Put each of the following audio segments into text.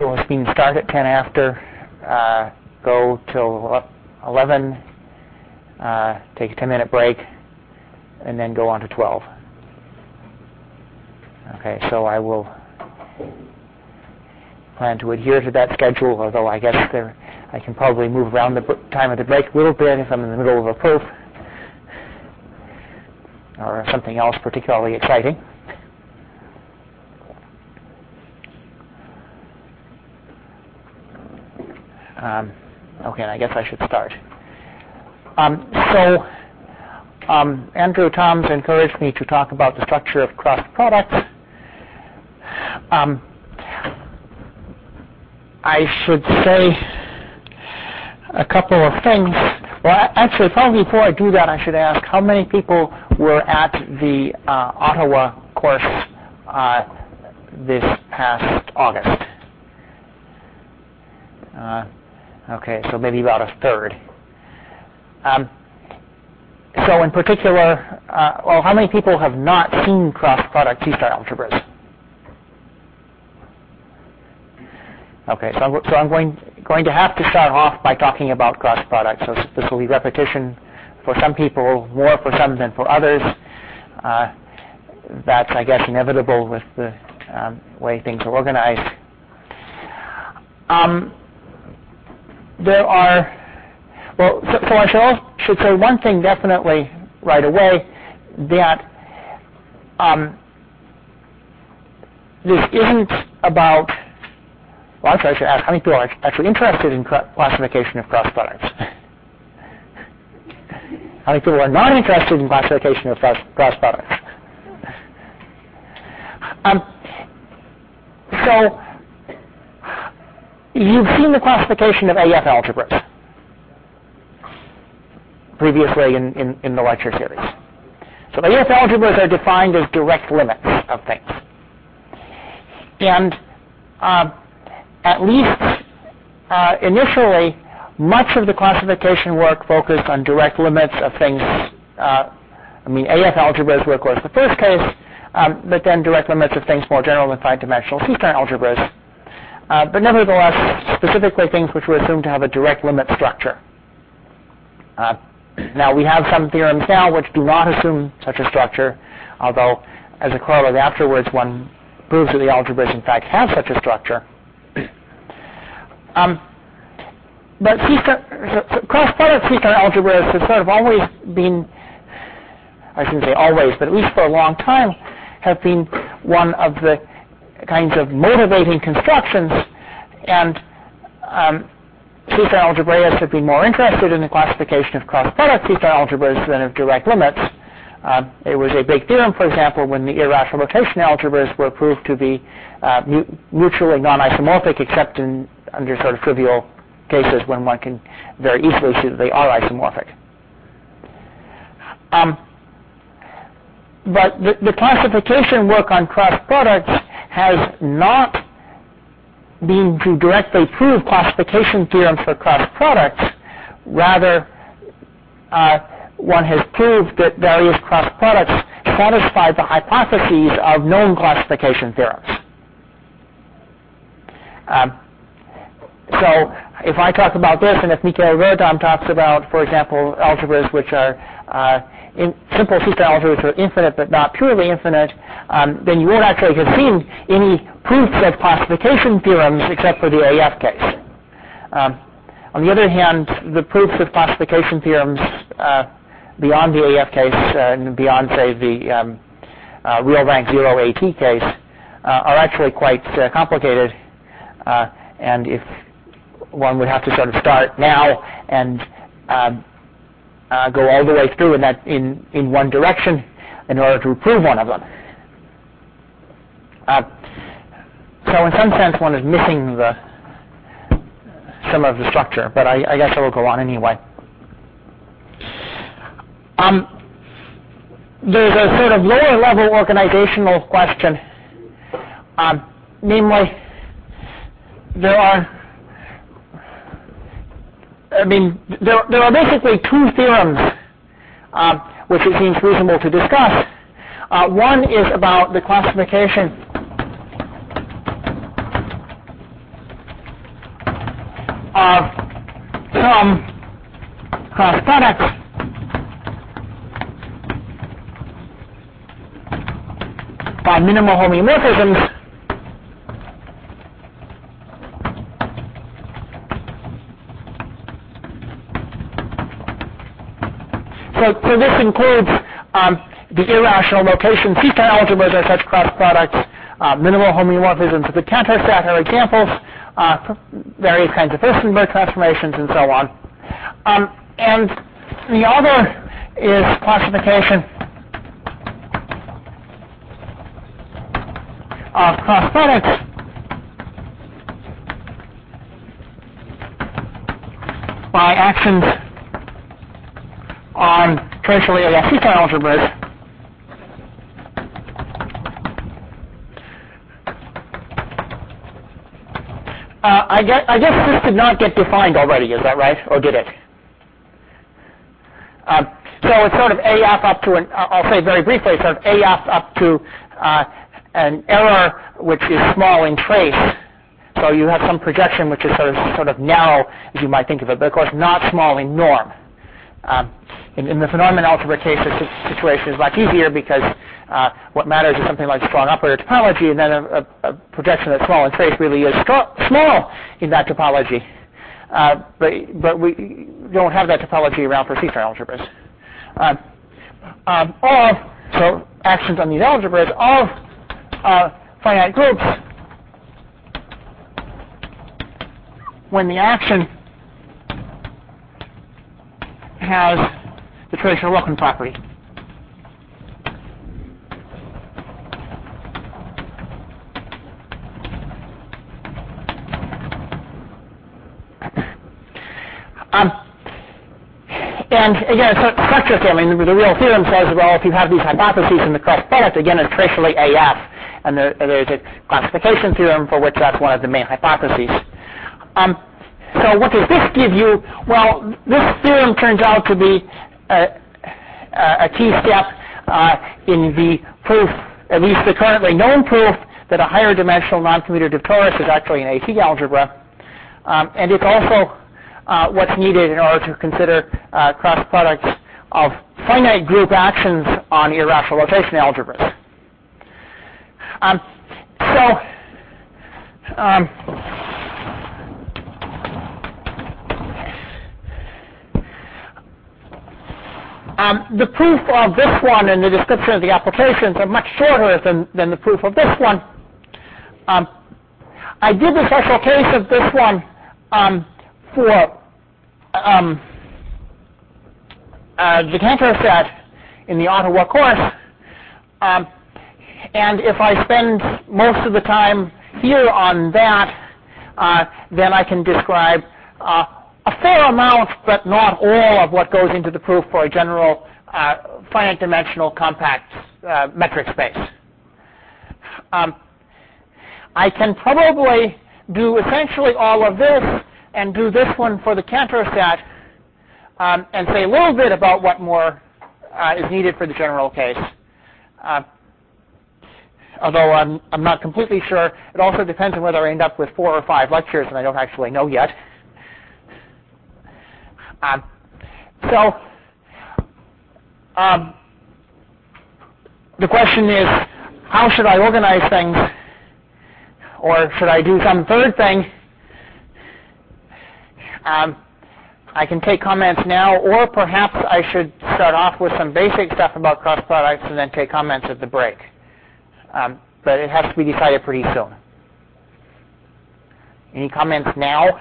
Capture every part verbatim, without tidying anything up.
has been start at ten after, uh, go till eleven, uh, take a ten minute break, and then go on to twelve. Okay, so I will plan to adhere to that schedule, although I guess there, I can probably move around the time of the break a little bit if I'm in the middle of a proof or something else particularly exciting. Um, okay, and I guess I should start. Um, so, um, Andrew Toms encouraged me to talk about the structure of cross products. Um, I should say a couple of things. Well, actually, probably before I do that, I should ask how many people were at the uh, Ottawa course uh, this past August? Uh, okay, so maybe about a third. Um, so in particular, uh, well, how many people have not seen cross-product C-star algebras? Okay, so I'm, so I'm going going to have to start off by talking about cross products. So this will be repetition for some people, more for some than for others. Uh, that's, I guess, inevitable with the um, way things are organized. Um, there are, well, so, so I should, also, should say one thing definitely right away, that um, this isn't about. Well, actually, I should ask how many people are actually interested in classification of cross products? How many people are not interested in classification of cross products? Um, so, you've seen the classification of A F algebras previously in, in, in the lecture series. So A F algebras are defined as direct limits of things. And uh, at least uh, initially, much of the classification work focused on direct limits of things. Uh, I mean, A F algebras were, of course, the first case, um, but then direct limits of things more general than five-dimensional C-star algebras. Uh, but nevertheless, specifically things which were assumed to have a direct limit structure. Uh, now, we have some theorems now which do not assume such a structure, although, as a corollary afterwards, one proves that the algebras, in fact, have such a structure. Um, but C-star, so, so cross-product C-star algebras have sort of always been, I shouldn't say always, but at least for a long time, have been one of the kinds of motivating constructions, and um, C-star algebraists have been more interested in the classification of cross-product C-star algebras than of direct limits. Uh, it was a big theorem, for example, when the irrational rotation algebras were proved to be uh, mu mutually non-isomorphic, except in under sort of trivial cases when one can very easily see that they are isomorphic. Um, but the, the classification work on cross products has not been to directly prove classification theorems for cross products. Rather, uh, one has proved that various cross products satisfy the hypotheses of known classification theorems. Um, So if I talk about this, and if Mikhail Verdam talks about, for example, algebras which are uh, in simple C-star algebras which are infinite but not purely infinite, um, then you won't actually have seen any proofs of classification theorems except for the A F case. Um, on the other hand, the proofs of classification theorems uh, beyond the A F case uh, and beyond, say, the um, uh, real rank zero AT case uh, are actually quite uh, complicated, uh, and if one would have to sort of start now and um, uh, go all the way through in that in, in one direction in order to prove one of them. Uh, so in some sense, one is missing the some of the structure, but I, I guess I will go on anyway. Um, there's a sort of lower level organizational question, um, namely, there are I mean, there, there are basically two theorems uh, which it seems reasonable to discuss. Uh, one is about the classification of some cross products by minimal homeomorphisms So, so this includes um, the irrational location C-star algebras are such cross products, uh, minimal homeomorphisms of the Cantor set are examples, uh, various kinds of Furstenberg transformations, and so on. Um, and the other is classification of cross products by actions on tertiary A F C-star algebras uh, I, guess, I guess this did not get defined already, is that right? Or did it? Um, so it's sort of A F up to an, I'll say very briefly, sort of A F up to uh, an error which is small in trace. So you have some projection which is sort of, sort of narrow, as you might think of it, but of course not small in norm. Um, in, in the phenomenon algebra case, the situation is much easier because uh, what matters is something like strong operator topology, and then a, a, a projection that's small in trace really is stro- small in that topology. Uh, but, but we don't have that topology around for C-star algebras. Uh, um, of, so actions on these algebras of uh, finite groups when the action has the traditional Wilkin property. Um, and again, it's a structure theorem. I mean, the real theorem says, well, if you have these hypotheses in the cross product, again, it's tracially A F, and there, there's a classification theorem for which that's one of the main hypotheses. Um, So what does this give you? Well, this theorem turns out to be a, a key step uh, in the proof, at least the currently known proof, that a higher dimensional non-commutative torus is actually an A T algebra. Um, and it's also uh, what's needed in order to consider uh, cross products of finite group actions on irrational rotation algebras. Um, so, um, Um, the proof of this one and the description of the applications are much shorter than, than the proof of this one. Um, I did the special case of this one um, for um, uh, the Cantor set in the Ottawa course. Um, and if I spend most of the time here on that, uh, then I can describe uh, a fair amount, but not all, of what goes into the proof for a general uh, finite dimensional compact uh, metric space. Um, I can probably do essentially all of this and do this one for the Cantor set um, and say a little bit about what more uh, is needed for the general case. Uh, although I'm, I'm not completely sure. It also depends on whether I end up with four or five lectures, and I don't actually know yet. Um, so um, the question is, how should I organize things? Or should I do some third thing? Um, I can take comments now, or perhaps I should start off with some basic stuff about cross products and then take comments at the break. Um, but it has to be decided pretty soon. Any comments now?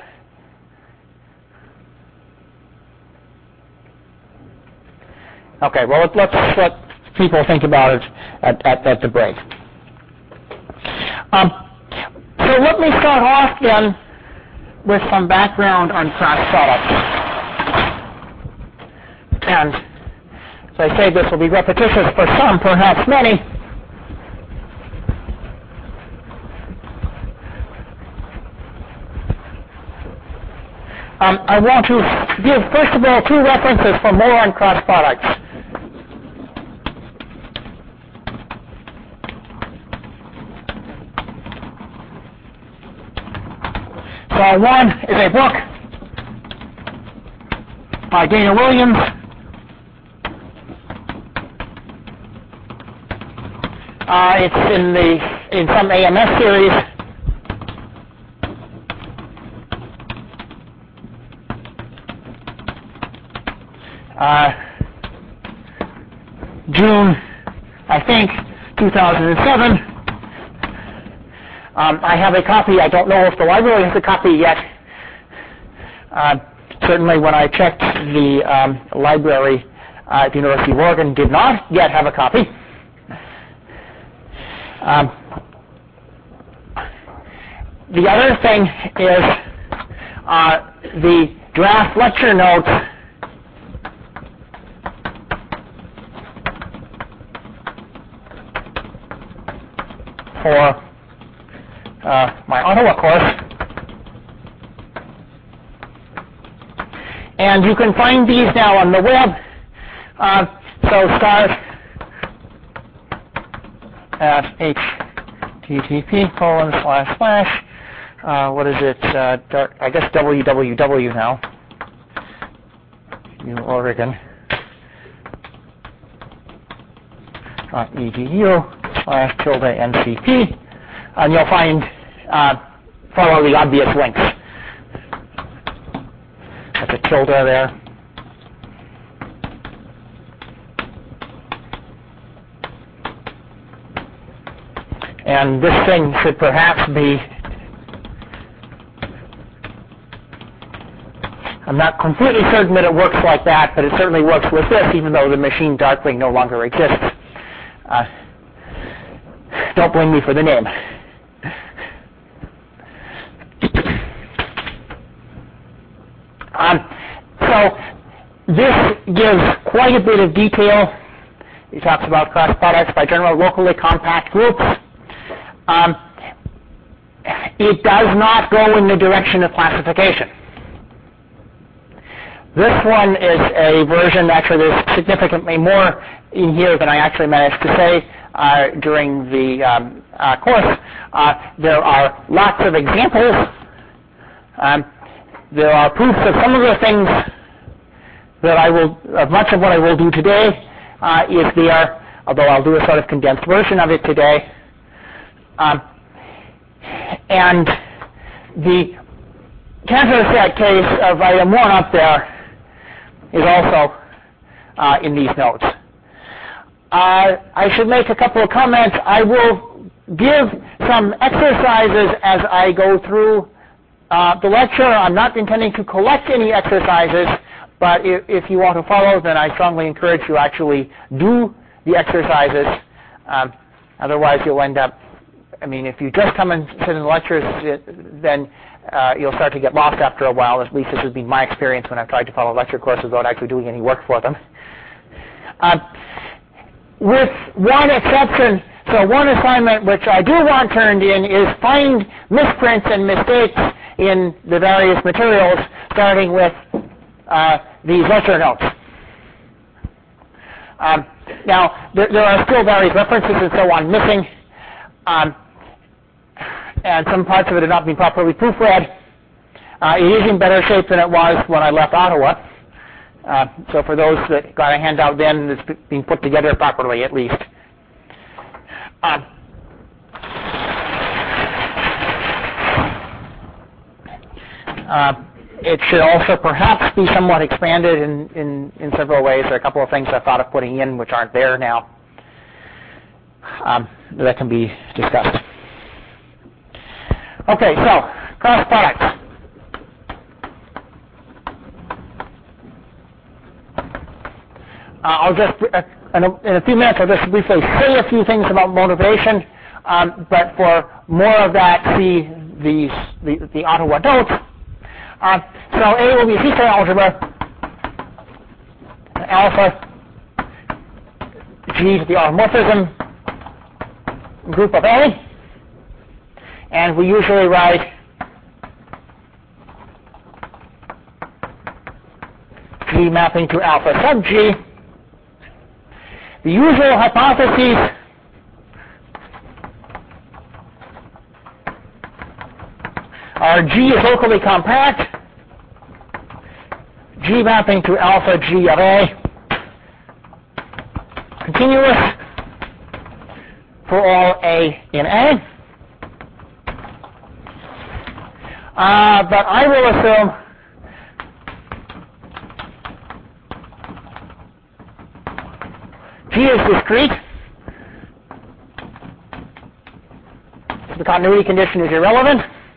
Okay, well, let's let people think about it at, at, at the break. Um, so let me start off then with some background on cross products. And as I say, this will be repetitious for some, perhaps many. Um, I want to give, first of all, two references for more on cross products. So one is a book by Dana Williams. Uh, it's in the in some A M S series. Uh, June, I think, two thousand seven. Um, I have a copy. I don't know if the library has a copy yet. Uh, certainly when I checked, the um, library uh, at the University of Oregon did not yet have a copy. Um, the other thing is uh, the draft lecture notes for uh, my Ottawa course. And you can find these now on the web. Uh, so start at H T T P colon slash slash, uh, what is it, uh, I guess W W W now, U Oregon, dot edu slash tilde N C P, and you'll find, uh, follow the obvious links. That's a tilde there. And this thing should perhaps be, I'm not completely certain that it works like that, but it certainly works with this, even though the machine Darkling no longer exists. Uh, don't blame me for the name. um, so this gives quite a bit of detail. It talks about cross products by general locally compact groups. Um, it does not go in the direction of classification. This one is a version, actually there's significantly more in here than I actually managed to say uh, during the um, uh, course. Uh, there are lots of examples. Um, there are proofs of some of the things that I will, of much of what I will do today uh, is there, although I'll do a sort of condensed version of it today. Um, and the Cantor set case of item one up there is also uh, in these notes. Uh, I should make a couple of comments. I will give some exercises as I go through uh, the lecture. I'm not intending to collect any exercises, but if, if you want to follow, then I strongly encourage you actually do the exercises. Um, otherwise, you'll end up I mean, if you just come and sit in the lectures, it, then uh, you'll start to get lost after a while. At least this has been my experience when I've tried to follow lecture courses without actually doing any work for them. Uh, with one exception, so one assignment which I do want turned in is find misprints and mistakes in the various materials, starting with uh, these lecture notes. Um, now, there, there are still various references and so on missing. Um, and some parts of it have not been properly proofread. Uh, it is in better shape than it was when I left Ottawa. Uh, so for those that got a handout then, it's being put together properly at least. Uh, uh, it should also perhaps be somewhat expanded in, in, in several ways. There are a couple of things I thought of putting in which aren't there now. Um, that can be discussed. Okay, so cross products. Uh, I'll just, uh, in, a, in a few minutes, I'll just briefly say a few things about motivation, um, but for more of that, see these, the, the Ottawa notes. Uh, so A will be a C-star algebra, alpha, G to the automorphism group of A, and we usually write G mapping to alpha sub G. The usual hypotheses are G is locally compact, G mapping to alpha G of A continuous for all A in A. Uh, but I will assume G is discrete. The continuity condition is irrelevant.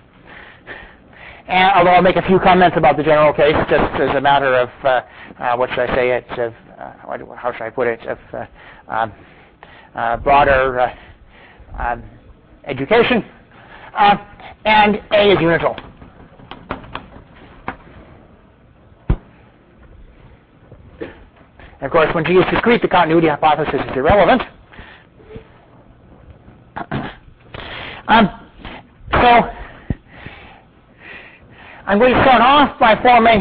And although I'll make a few comments about the general case, just as a matter of, uh, uh, what should I say, it's of, uh, how should I put it, of uh, um, uh, broader uh, um, education. Uh, and A is unital. And of course, when G is discrete, the continuity hypothesis is irrelevant. um, so, I'm going to start off by forming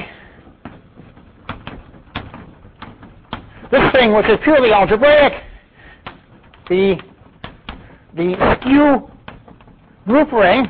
this thing, which is purely algebraic, the, the skew group ring.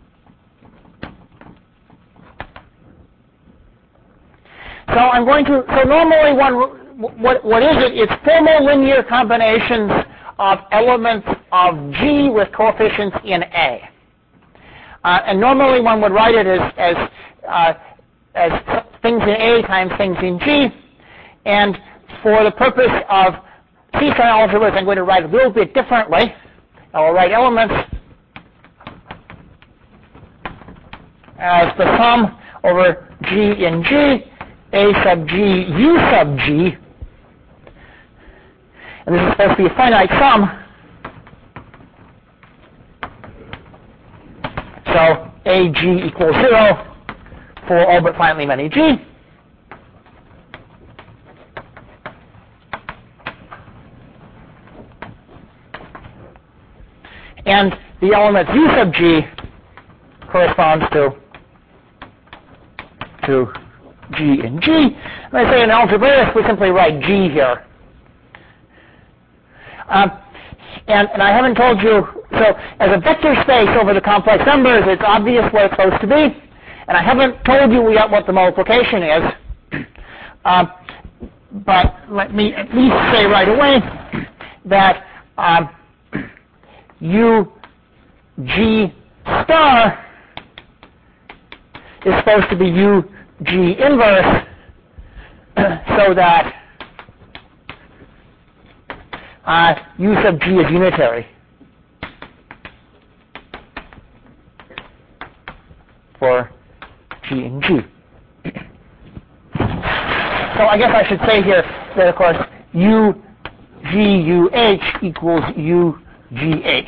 So I'm going to, so normally one, what, what is it? It's formal linear combinations of elements of G with coefficients in A. Uh, and normally one would write it as, as, uh, as things in A times things in G. And for the purpose of C-style algebras, I'm going to write a little bit differently. I will write elements as the sum over G in G, A sub G, U sub G. And this is supposed to be a finite sum. So A G equals zero for all but finitely many G. And the element U sub G corresponds to, to G in G. And I say in algebraic, we simply write G here. Um, and, and I haven't told you, so as a vector space over the complex numbers, it's obvious what it's supposed to be. And I haven't told you yet what the multiplication is. Um, but let me at least say right away that um, U G star is supposed to be U G inverse, so that uh, U sub G is unitary for G in G. So I guess I should say here that, of course, U G U H equals U G H.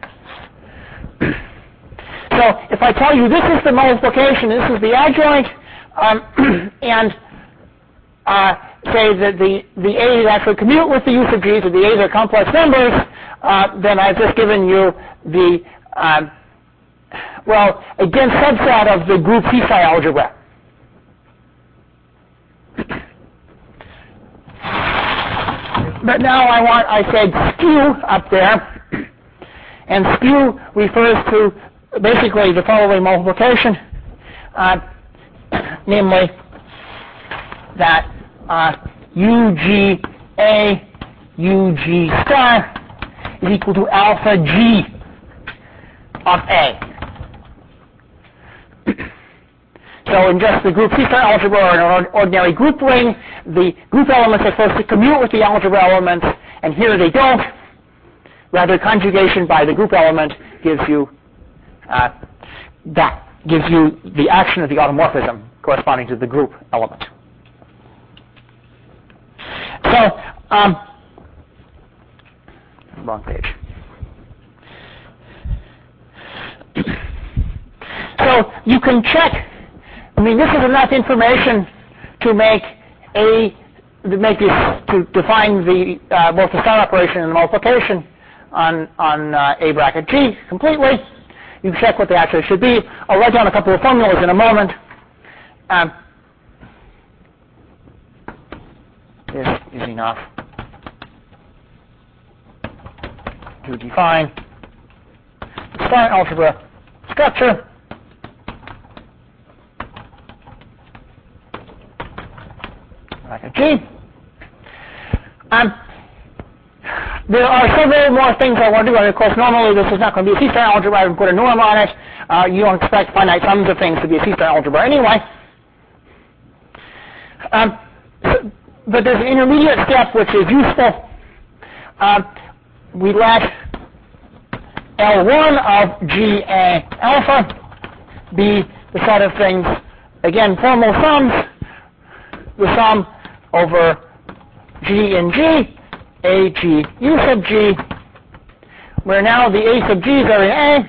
So if I tell you this is the multiplication, this is the adjoint, um, and uh, say that the, the A's actually commute with the U sub G's, or the A's are complex numbers, uh, then I've just given you the, um, well, a dense subset of the group C-psi algebra. But now I want, I said skew up there, and skew refers to basically the following multiplication, uh, namely that uh, U G A U G star is equal to alpha G of A. So in just the group C-star algebra or an ordinary group ring, the group elements are supposed to commute with the algebra elements, and here they don't. Rather, conjugation by the group element gives you uh, that gives you the action of the automorphism corresponding to the group element. So, um, wrong page. So you can check. I mean, this is enough information to make a to make this to define the uh, both the star operation and the multiplication on on uh, A bracket G completely. You can check what they actually should be. I'll write down a couple of formulas in a moment. Um, this is enough to define the star algebra structure bracket G. Um, there are several more things I want to do, and of course normally this is not going to be a C-star algebra. I would put a norm on it. Uh, you don't expect finite sums of things to be a C-star algebra anyway. Um, so, but there's an intermediate step which is useful. Uh, we let L one of G A alpha be the set of things, again, formal sums, the sum over G in G, A, G, U sub G, where now the A sub G's are in A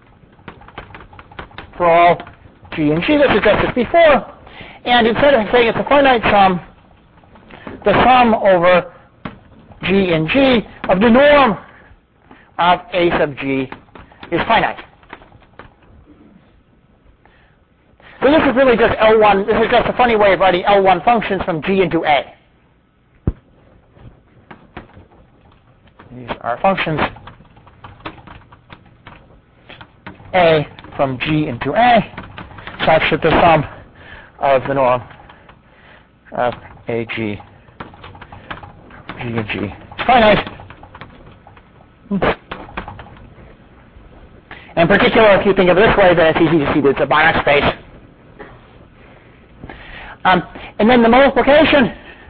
for all G and G. This is just as before. And instead of saying it's a finite sum, the sum over G in G of the norm of A sub G is finite. So this is really just L one. This is just a funny way of writing L one functions from G into A. These are functions A from G into A, such that the sum of the norm of A, G, G and G is finite. In particular, if you think of it this way, then it's easy to see that it's a Banach space. Um, and then the multiplication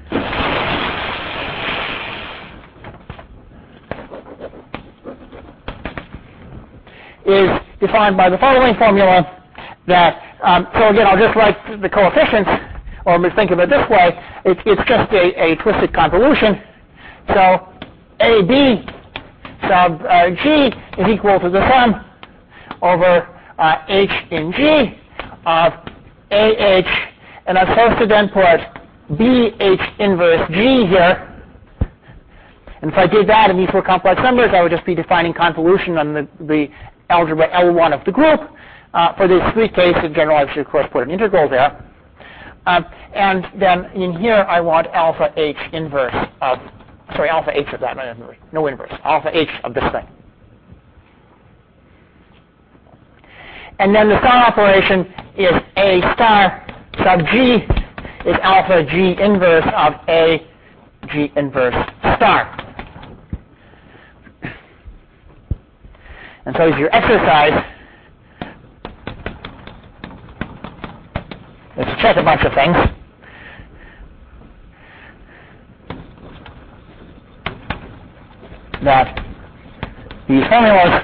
is defined by the following formula that, um, so again, I'll just write the coefficients, or think of it this way. It, it's just a, a twisted convolution. So A B sub uh, G is equal to the sum over uh, H in G of A H, and I'm supposed to then put B H inverse G here. And if I did that and these were complex numbers, I would just be defining convolution on the, the algebra L one of the group. Uh, for this discrete case, in general, I should, of course, put an integral there. Um, and then in here, I want alpha H inverse of, sorry, alpha H of that, no inverse, no inverse, alpha H of this thing. And then the star operation is A star sub G is alpha G inverse of A G inverse star. And so as your exercise, let's check a bunch of things. That these formulas,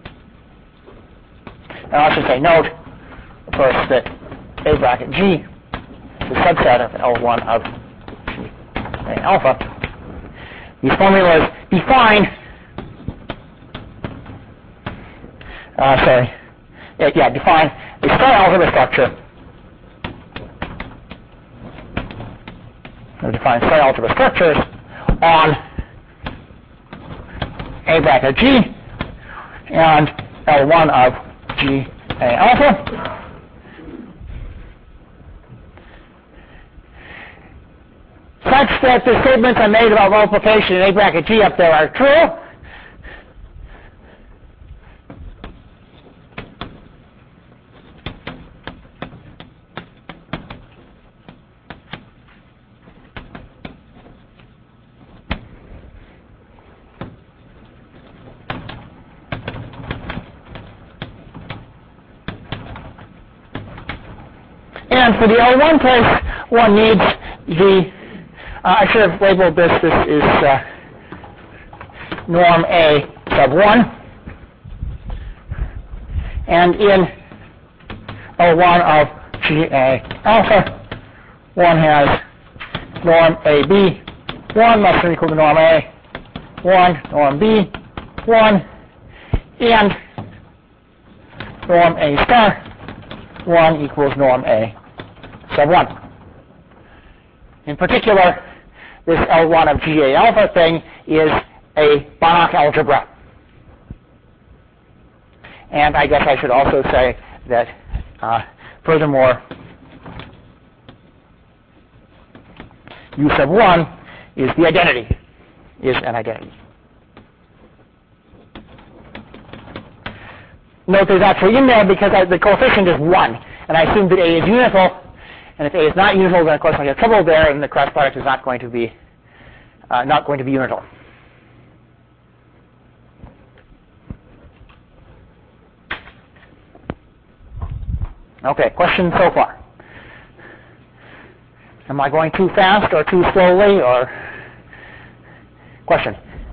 and I should say note, of course, that A bracket G is a subset of L one of G A alpha. These formulas define, uh, sorry, yeah, yeah, define a star algebra structure, or define star algebra structures on A bracket G and L one of G A alpha. Such that the statements I made about multiplication in A bracket G up there are true. And for the L one case, one needs the, uh, I should have labeled this, this is uh, norm A sub one. And in L one of G A alpha, one has norm A B one less than or equal to norm A one, norm B one, and norm A star one equals norm A sub one. In particular, this L one of G A alpha thing is a Banach algebra. And I guess I should also say that, uh, furthermore, U sub one is the identity, is an identity. Note there's actually in there because I, the coefficient is one, and I assume that A is unital, And if A is not unital, then of course I have trouble there, and the cross product is not going to be uh, not going to be unital. Okay, questions so far? Am I going too fast or too slowly, or question?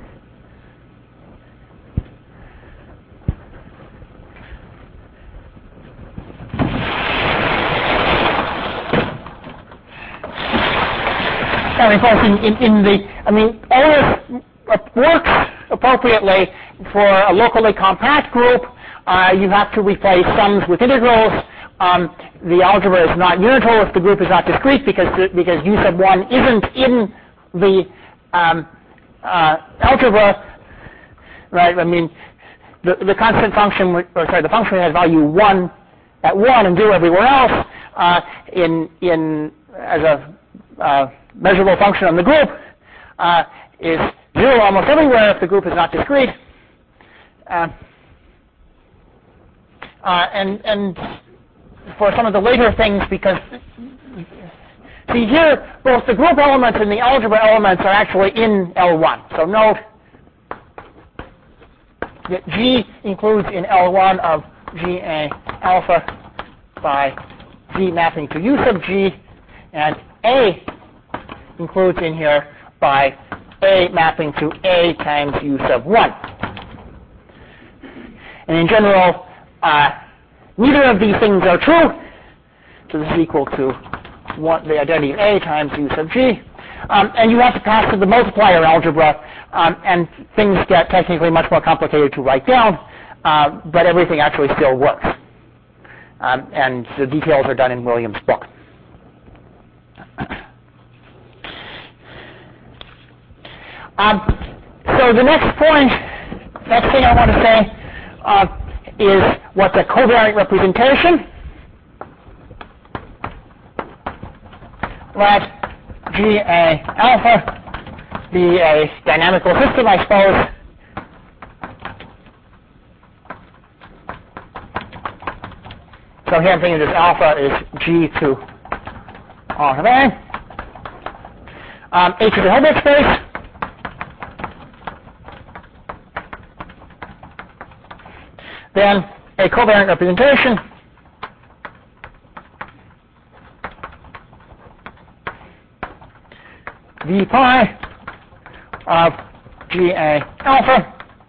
I mean, of course, in, in, in the, I mean, all this works appropriately for a locally compact group. Uh, you have to replace sums with integrals. Um, the algebra is not unital if the group is not discrete, because because u sub one isn't in the um, uh, algebra, right? I mean, the the constant function, or sorry, the function has value one at one and zero everywhere else. Uh, in in as a uh, measurable function on the group uh, is zero almost everywhere if the group is not discrete. Uh, uh, and and for some of the later things, because see here, both the group elements and the algebra elements are actually in L one. So note that G includes in L one of G A alpha by G mapping to U sub G, and A includes in here by A mapping to A times U sub one. And in general, uh, neither of these things are true, so this is equal to one, the identity of A times U sub G. Um, and you have to pass to the multiplier algebra, um, and things get technically much more complicated to write down, uh, but everything actually still works. Um, and the details are done in Williams' book. Um, so the next point, next thing I want to say uh, is what's a covariant representation. Let G A alpha be a dynamical system, I suppose. So here I'm thinking this alpha is G to R of A. Um, H is a Hilbert space. Then a covariant representation V pi of G A alpha.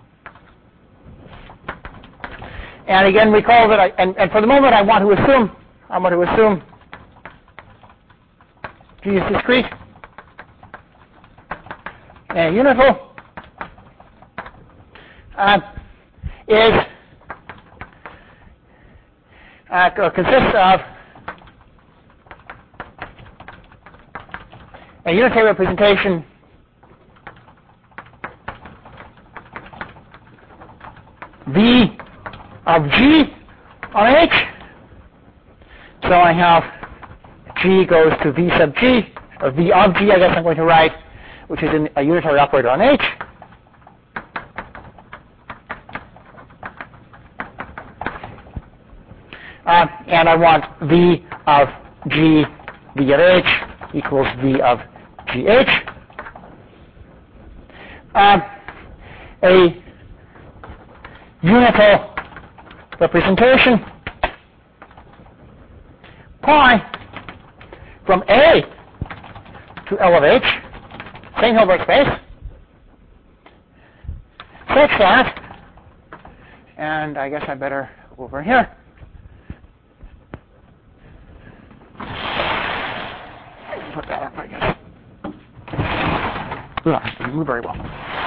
And again, recall that I, and, and for the moment I want to assume, I want to assume G is discrete and unital, uh, is Uh, or consists of a unitary representation V of G on H. So I have G goes to V sub G, or V of G, I guess I'm going to write, which is in a unitary operator on H. Uh, and I want V of G, V of H equals V of G H. Uh, a unital representation pi from A to L of H, same Hilbert space, such that, and I guess I better go over here. Put that up, I guess. Ugh, didn't move very well.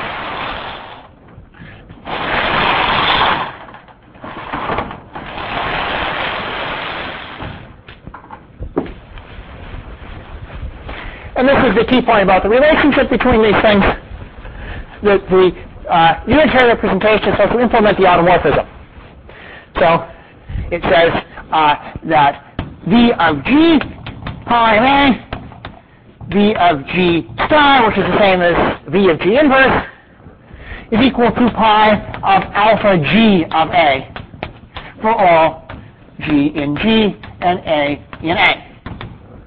And this is the key point about the relationship between these things. The, the uh, unitary representation is supposed to implement the automorphism. So it says uh, that V of G pi A, V of G star, which is the same as V of G inverse, is equal to pi of alpha G of A for all G in G and A in A.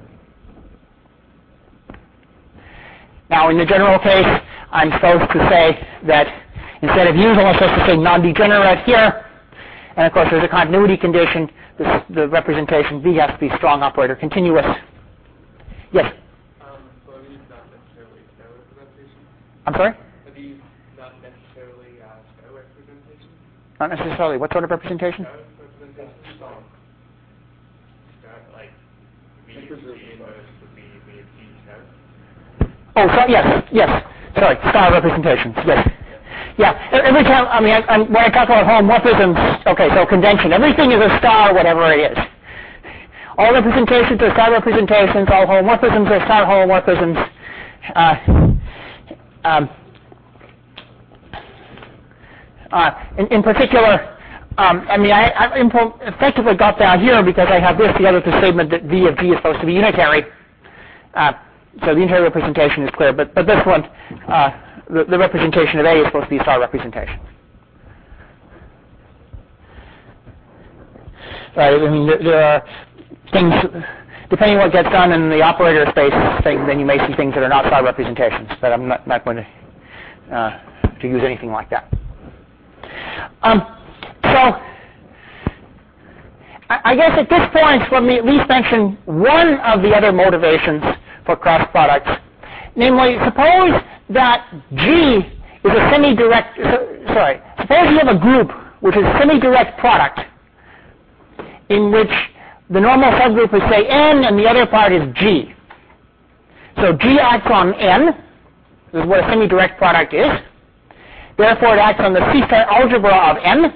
Now, in the general case, I'm supposed to say that instead of usual, I'm supposed to say non-degenerate here. And of course, there's a continuity condition. This, the representation V has to be strong operator continuous. Yes? Um, so are these not necessarily star representations? I'm sorry? Are these not necessarily uh, star representations? Not necessarily. What sort of representation? Star representations? Star. Star, like V inverse would be V of G star. Oh, so, yes, yes. Sorry, star representations, yes. Yeah, every time, I mean, I, I'm, when I talk about homomorphisms, okay, so convention, everything is a star, whatever it is. All representations are star representations, all homomorphisms are star homomorphisms. Uh, um, uh, in, in particular, um, I mean, I, I impo- effectively got down here because I have this, the other statement that V of G is supposed to be unitary. Uh, so the unitary representation is clear, but, but this one, uh, the, the representation of A is supposed to be a star representation. Right, I mean, there, there are things, depending on what gets done in the operator space, thing, then you may see things that are not star representations, but I'm not, not going to, uh, to use anything like that. Um, so, I, I guess at this point, let me at least mention one of the other motivations for cross products. Namely, suppose that G is a semi-direct, so, sorry, suppose you have a group which is a semi-direct product in which the normal subgroup is, say, N and the other part is G. So G acts on N. This is what a semi-direct product is. Therefore, it acts on the C-star algebra of N.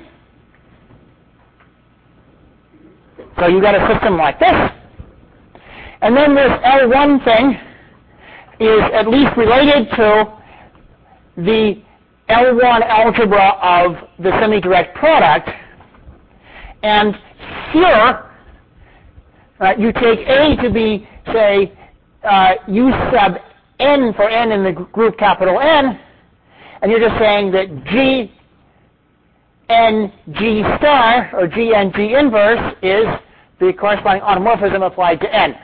So you got a system like this. And then this L one thing is at least related to the L one algebra of the semi-direct product. And here, uh, you take A to be, say, uh, U sub N for N in the group capital N, and you're just saying that G N G star, or G N G inverse, is the corresponding automorphism applied to N.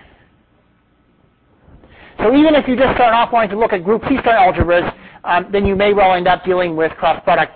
So even if you just start off wanting to look at group C-star algebras, um, then you may well end up dealing with cross products.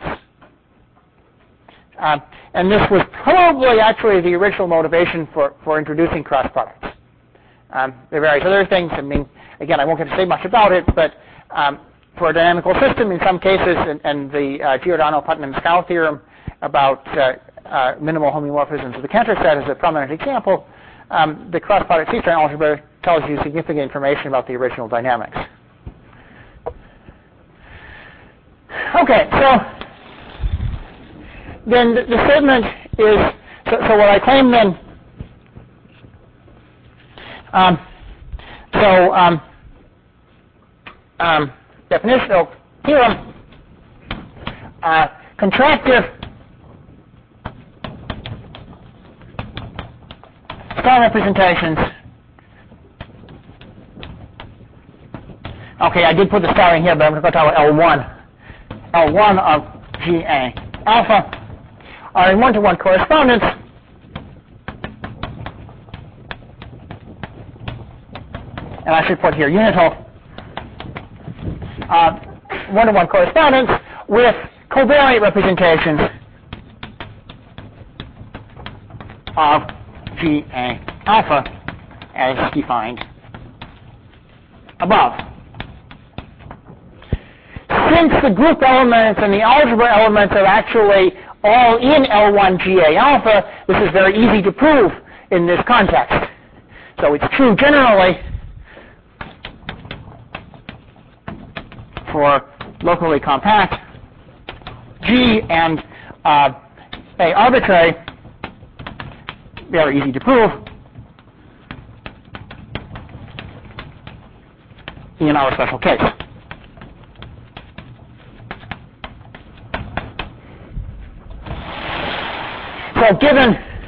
Um, and this was probably actually the original motivation for, for introducing cross products. Um, there are various other things. I mean, again, I won't get to say much about it, but um, for a dynamical system, in some cases, and, and the uh, Giordano-Putnam-Scow theorem about uh, uh, minimal homeomorphisms of the Cantor set is a prominent example. Um, the cross product C-star algebra tells you significant information about the original dynamics. Okay, so then the, the statement is, so, so what I claim then, um, so um, um, definition of theorem, uh, contractive star representations. Okay, I did put the star in here, but I'm going to go talk about L one. L one of G A alpha are in one-to-one correspondence and I should put here unital uh, one-to-one correspondence with covariant representations of G A alpha as defined above. Since the group elements and the algebra elements are actually all in L one G A alpha, this is very easy to prove in this context. So it's true generally for locally compact G and uh, A arbitrary, very easy to prove in our special case. So given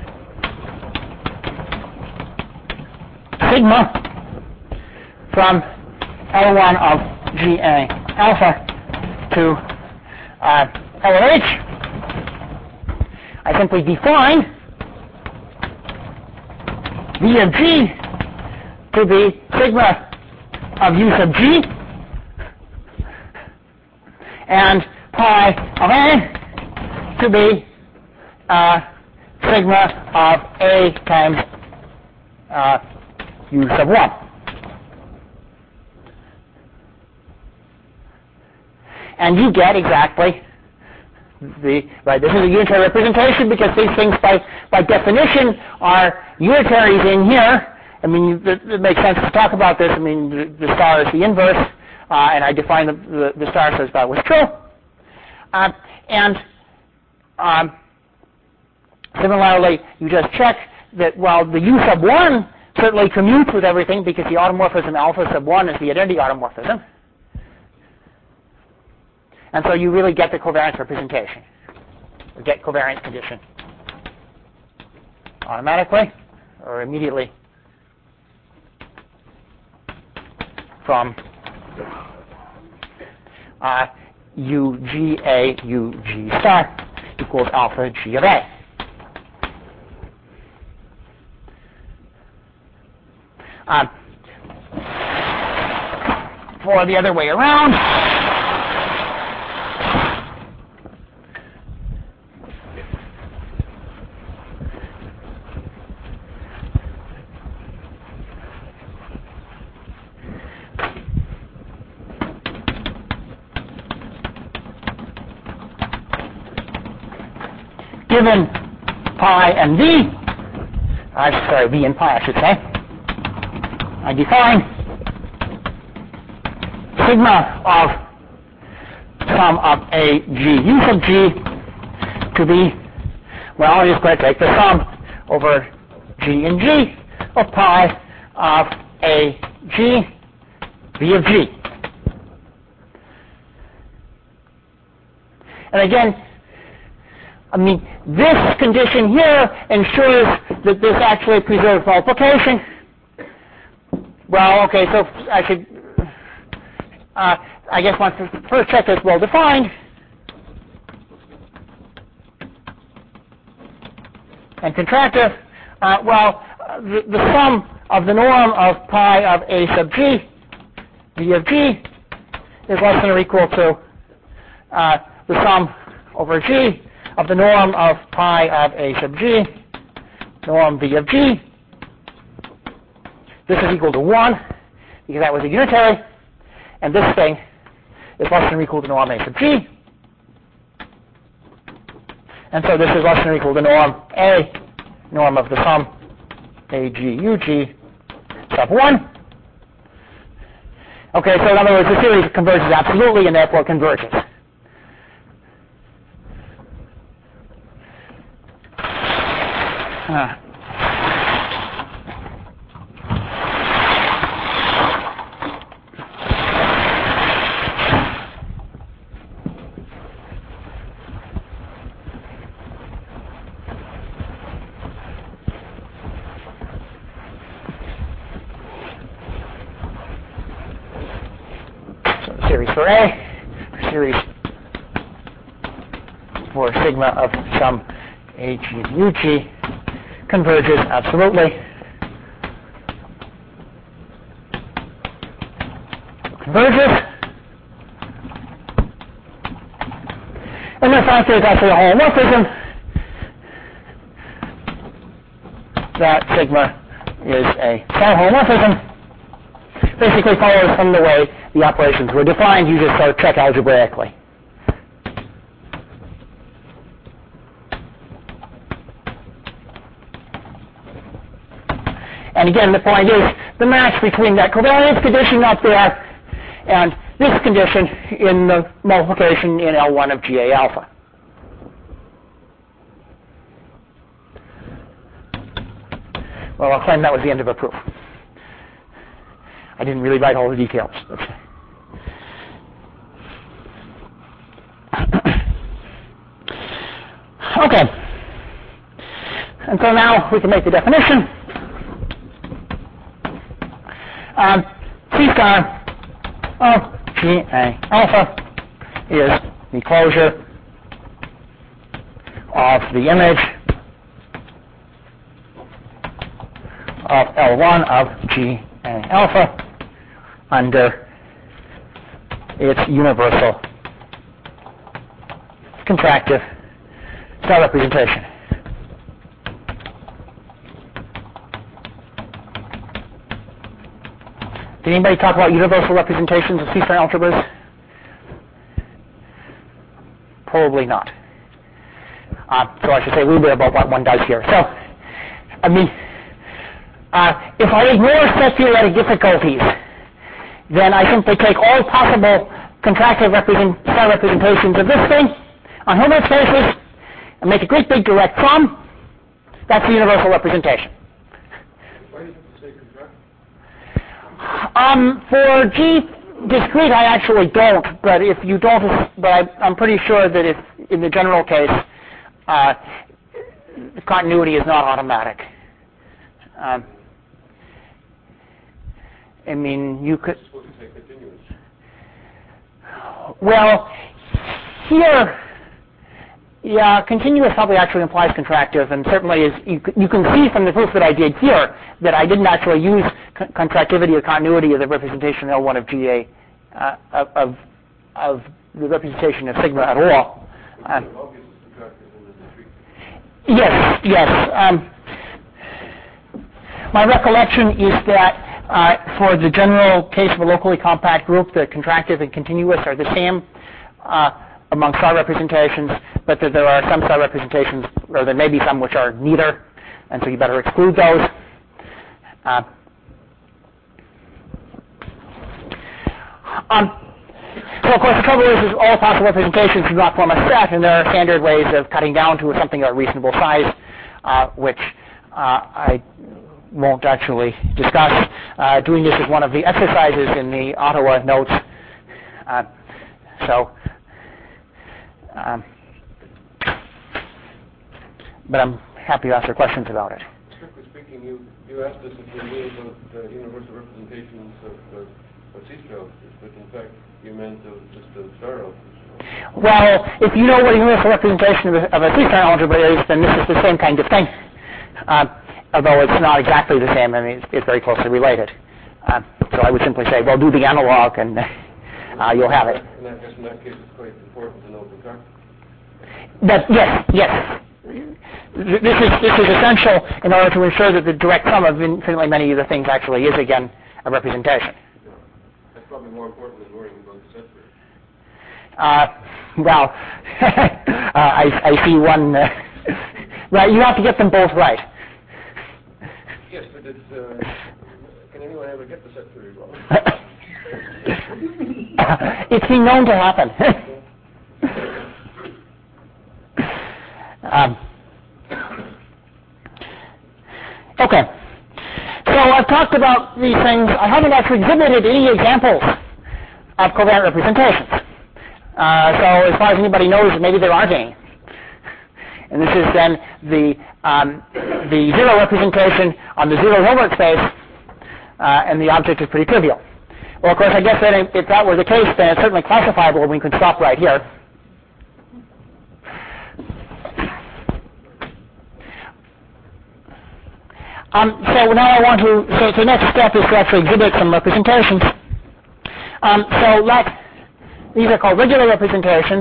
sigma from L one of G A alpha to uh, L of H, I simply define V of G to be sigma of U sub G and pi of A to be uh, sigma of A times uh, U sub one. And you get exactly the, right, this is a unitary representation because these things by, by definition are unitaries in here. I mean, it, it makes sense to talk about this. I mean, the, the star is the inverse, uh, and I define the, the, the star so that was true. Uh, and um, similarly, you just check that while the U sub one certainly commutes with everything because the automorphism alpha sub one is the identity automorphism. And so you really get the covariance representation, or get covariance condition automatically or immediately from uh, U G A U G star equals alpha G of A. Um, for the other way around, given pi and v, uh, sorry, v and pi I should say, I define sigma of sum of A G U sub G to be, well, I'm just going to take the sum over G and G of pi of A G V of G. And again, I mean, this condition here ensures that this actually preserves multiplication. Well, okay, so I should, uh, I guess once the first check is well defined, and contractive, uh, well, uh, the, the sum of the norm of pi of A sub G, V of G, is less than or equal to uh, the sum over G of the norm of pi of A sub G, norm V of G. This is equal to one, because that was a unitary, and this thing is less than or equal to norm A sub G. And so this is less than or equal to norm A, norm of the sum A G U G sub one. Okay, so in other words, the series converges absolutely and therefore converges. Uh. Series for A, series for sigma of sum A G U G converges absolutely. Converges. And the fact there's actually a homomorphism that sigma is a star homomorphism basically follows from the way the operations were defined. You just sort of check algebraically. And again, the point is the match between that covariance condition up there and this condition in the multiplication in L one of G A alpha. Well, I'll claim that was the end of a proof. I didn't really write all the details. Okay. And so now we can make the definition. Um, C star of G A alpha is the closure of the image of L one of G A alpha under its universal contractive star representation. Did anybody talk about universal representations of C-star algebras? Probably not. Uh, so I should say a little bit about what one does here. So, I mean, uh, if I ignore set theoretic difficulties, then I simply take all possible contractive represent, star representations of this thing on Hilbert spaces and make a great big direct sum. That's the universal representation. Why do you have to say contractive? Um, for G discrete, I actually don't, but if you don't, but I, I'm pretty sure that if in the general case, uh, continuity is not automatic. Um, I mean, you could. It's supposed to say continuous. Well, here, yeah, continuous probably actually implies contractive, and certainly is. You, you can see from the proof that I did here that I didn't actually use con- contractivity or continuity of the representation L one of G A uh, of, of of the representation of sigma at all. Um, yes, yes. Um, my recollection is that uh, for the general case of a locally compact group, the contractive and continuous are the same uh, among star representations, but that there are some star representations, or there may be some which are neither, and so you better exclude those. Uh, um, So, of course, the trouble is, is all possible representations do not form a set, and there are standard ways of cutting down to something of a reasonable size, uh, which uh, I won't actually discuss. Uh, doing this is one of the exercises in the Ottawa notes. Uh, so, um, but I'm happy to answer questions about it. Strictly speaking, you, you asked us if we knew about uh, universal representations of, of, of C-star algebras, but in fact, you meant uh, just the star algebras. Well, if you know what a universal representation of a, of a C-star algebra is, then this is the same kind of thing. Uh, although it's not exactly the same, I mean, it's, it's very closely related. Uh, so I would simply say, well, do the analog, and uh, you'll have it. And I guess in that case, it's quite important to know contractive. That, yes, yes. This is this is essential in order to ensure that the direct sum of infinitely many of the things actually is, again, a representation. Yeah. That's probably more important than worrying about the set theory. Uh, well, uh, I, I see one. Uh, right, you have to get them both right. Yes, but it's, uh, can anyone ever get the set theory wrong? It's been known to happen. um, okay. So I've talked about these things. I haven't actually exhibited any examples of covariant representations. Uh, so as far as anybody knows, maybe there aren't any. And this is then the um, the zero representation on the zero Hilbert space, uh, and the object is pretty trivial. Well, of course, I guess that if that were the case, then it's certainly classifiable, and we could stop right here. Um, so now I want to, so the next step is to actually exhibit some representations. Um, so let, these are called regular representations.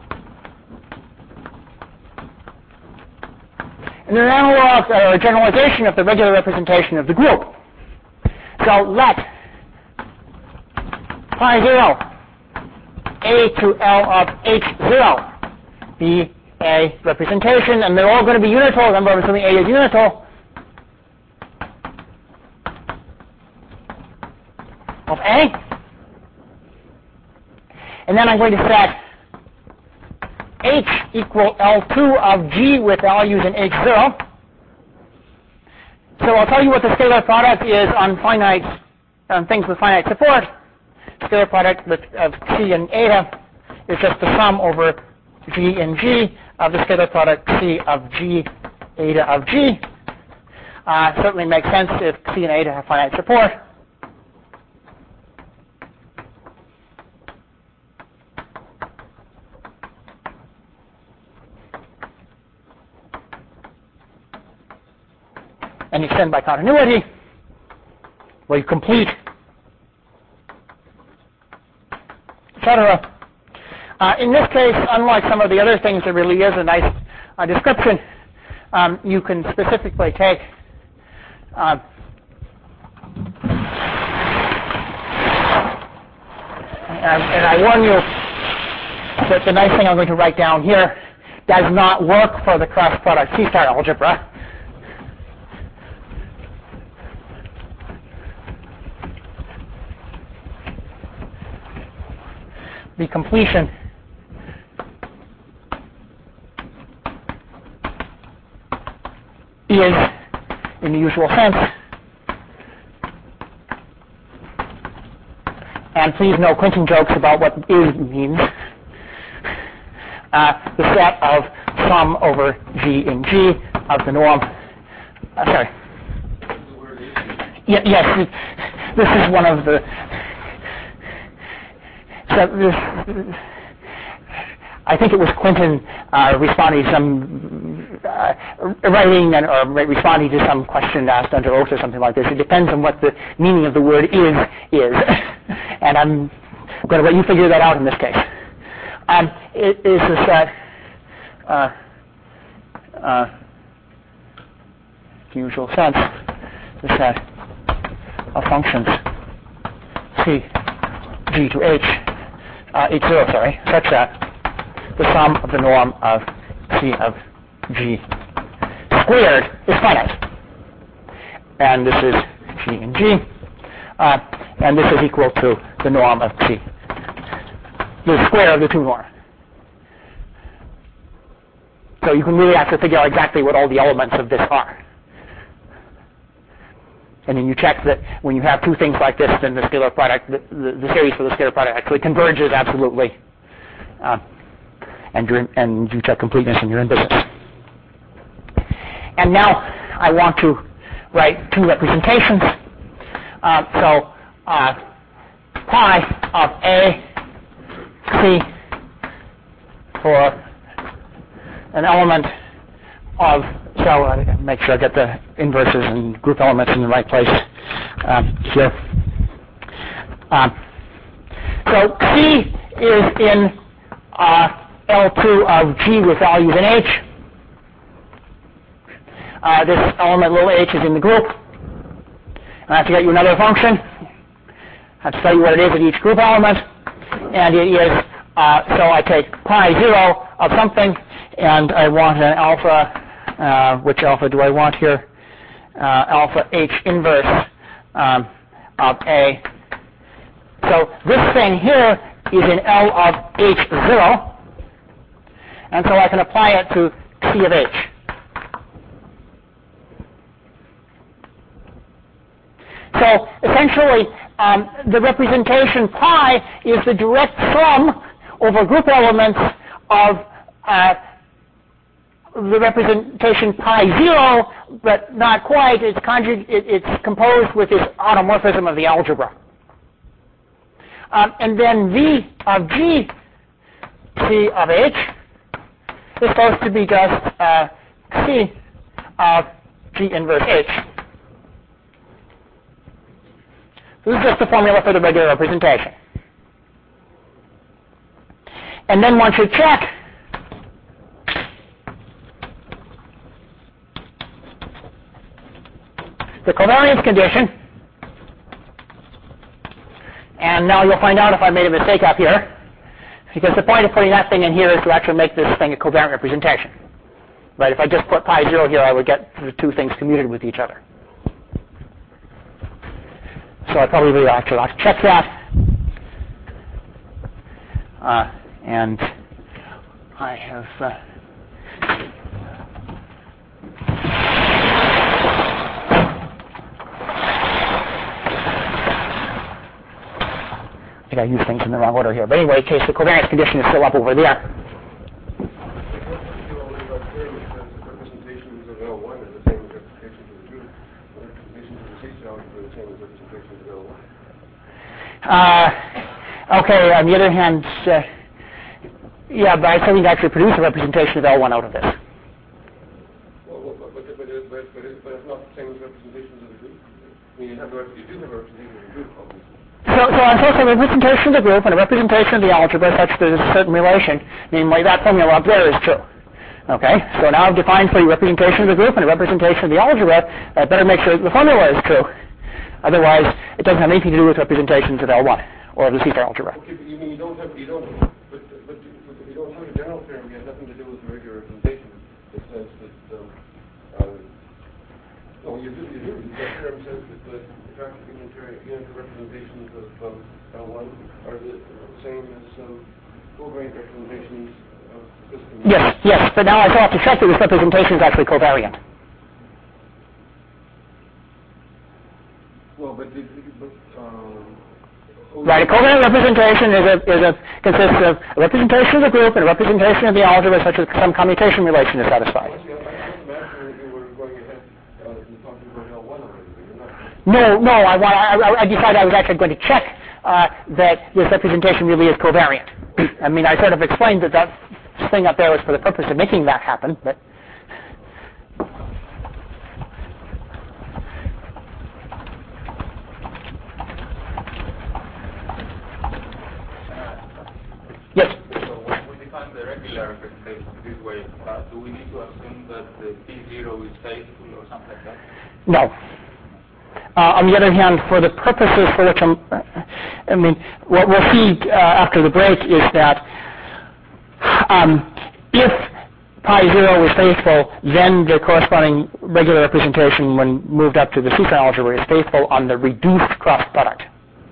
And they're an analog or a generalization of the regular representation of the group. So let pi zero a to L of h zero be a representation, and they're all going to be unital. Remember, I'm assuming A is unital of A. And then I'm going to set H equal L two of G with values in H zero. So I'll tell you what the scalar product is on finite, on things with finite support. Scalar product with, of C and eta is just the sum over G and G of the scalar product C of G eta of G. Uh, certainly makes sense if C and eta have finite support. And extend by continuity, where you complete, et cetera. Uh, in this case, unlike some of the other things, there really is a nice uh, description. Um, you can specifically take uh, and, and I warn you that the nice thing I'm going to write down here does not work for the cross product C-star algebra. The completion is, in the usual sense, and please no Quentin jokes about what is means, uh, the set of sum over G in G of the norm. Uh, sorry. Y- yes, this is one of the. So this, I think it was Quentin uh, responding to some uh, writing and, or responding to some question asked under oath or something like this. It depends on what the meaning of the word is is, and I'm going to let you figure that out in this case. Um, it is a set, uh, uh, the usual sense, the set of functions C, G to H, uh, H zero, sorry, such that the sum of the norm of C of G squared is finite. And this is G in G, uh, and this is equal to the norm of C, the square of the two norms. So you can really have to figure out exactly what all the elements of this are. And then you check that when you have two things like this, then the scalar product, the, the, the series for the scalar product actually converges absolutely. Uh, and, you're in, and you check completeness and you're in business. And now I want to write two representations. Uh, so uh, pi of A, C for an element of, so uh, make sure I get the inverses and group elements in the right place um, here. Um, so C is in uh, L two of G with values in H. Uh, this element, little h, is in the group. I have to get you another function. I have to tell you what it is at each group element. And it is, uh, so I take pi zero of something, and I want an alpha. Uh, which alpha do I want here? Uh, alpha H inverse um, of A. So this thing here is in L of H zero, and so I can apply it to C of H. So essentially, um, the representation pi is the direct sum over group elements of uh, the representation pi zero, but not quite. It's, conjug- it, it's composed with this automorphism of the algebra. Um, and then V of G, C of H, is supposed to be just uh, C of G inverse H. This is just the formula for the regular representation. And then one should check the covariance condition, and now you'll find out if I made a mistake up here, because the point of putting that thing in here is to actually make this thing a covariant representation. Right? If I just put pi zero here, I would get the two things commuted with each other. So I probably really actually ought to check that. Uh, and I have uh, I think I used things in the wrong order here. But anyway, in case the covariance condition is still up over there. Representations of L one are the same as representations of the group. Representations of the C algebra are the same as representations of L one. Uh, okay, on the other hand, uh, yeah, but I still need to actually produce a representation of L one out of this. Well, well but, but, but, it, but, but, it, but it's not the same as representations of the group. I mean, you, have, you do have a representation of the group, obviously. So, so I'm supposed to have a representation of the group and a representation of the algebra such that there's a certain relation, namely that formula up there is true. Okay, so now I've defined for you representation of the group and a representation of the algebra. I better make sure that the formula is true. Otherwise, it doesn't have anything to do with representations of L one or of the C-star algebra. Okay, but you mean you don't have, you don't, but, but, but you don't have a general theorem, it has nothing to do with the regular representation. It says that, um, uh, oh, you do, you do. The theorem says that the attractive unitary, unitary representations of um, L one are the same as um, covariant representations of systems. Yes, yes, but now I still have to check that this representation is actually covariant. Well, but, it, but um, right, a covariant representation is a, is a, consists of a representation of the group and a representation of the algebra such that some commutation relation is satisfied. I was imagining you were going ahead uh, and talking about L one already, but you're not. No, no, I, want, I, I decided I was actually going to check uh, that this representation really is covariant. I mean, I sort of explained that that thing up there was for the purpose of making that happen, but... Yes? So when we define the regular representation this way, uh, do we need to assume that the P zero is faithful or something like that? No. Uh, on the other hand, for the purposes for which I'm, I mean, what we'll see uh, after the break is that um, if pi zero is faithful, then the corresponding regular representation when moved up to the C-star algebra is faithful on the reduced cross product.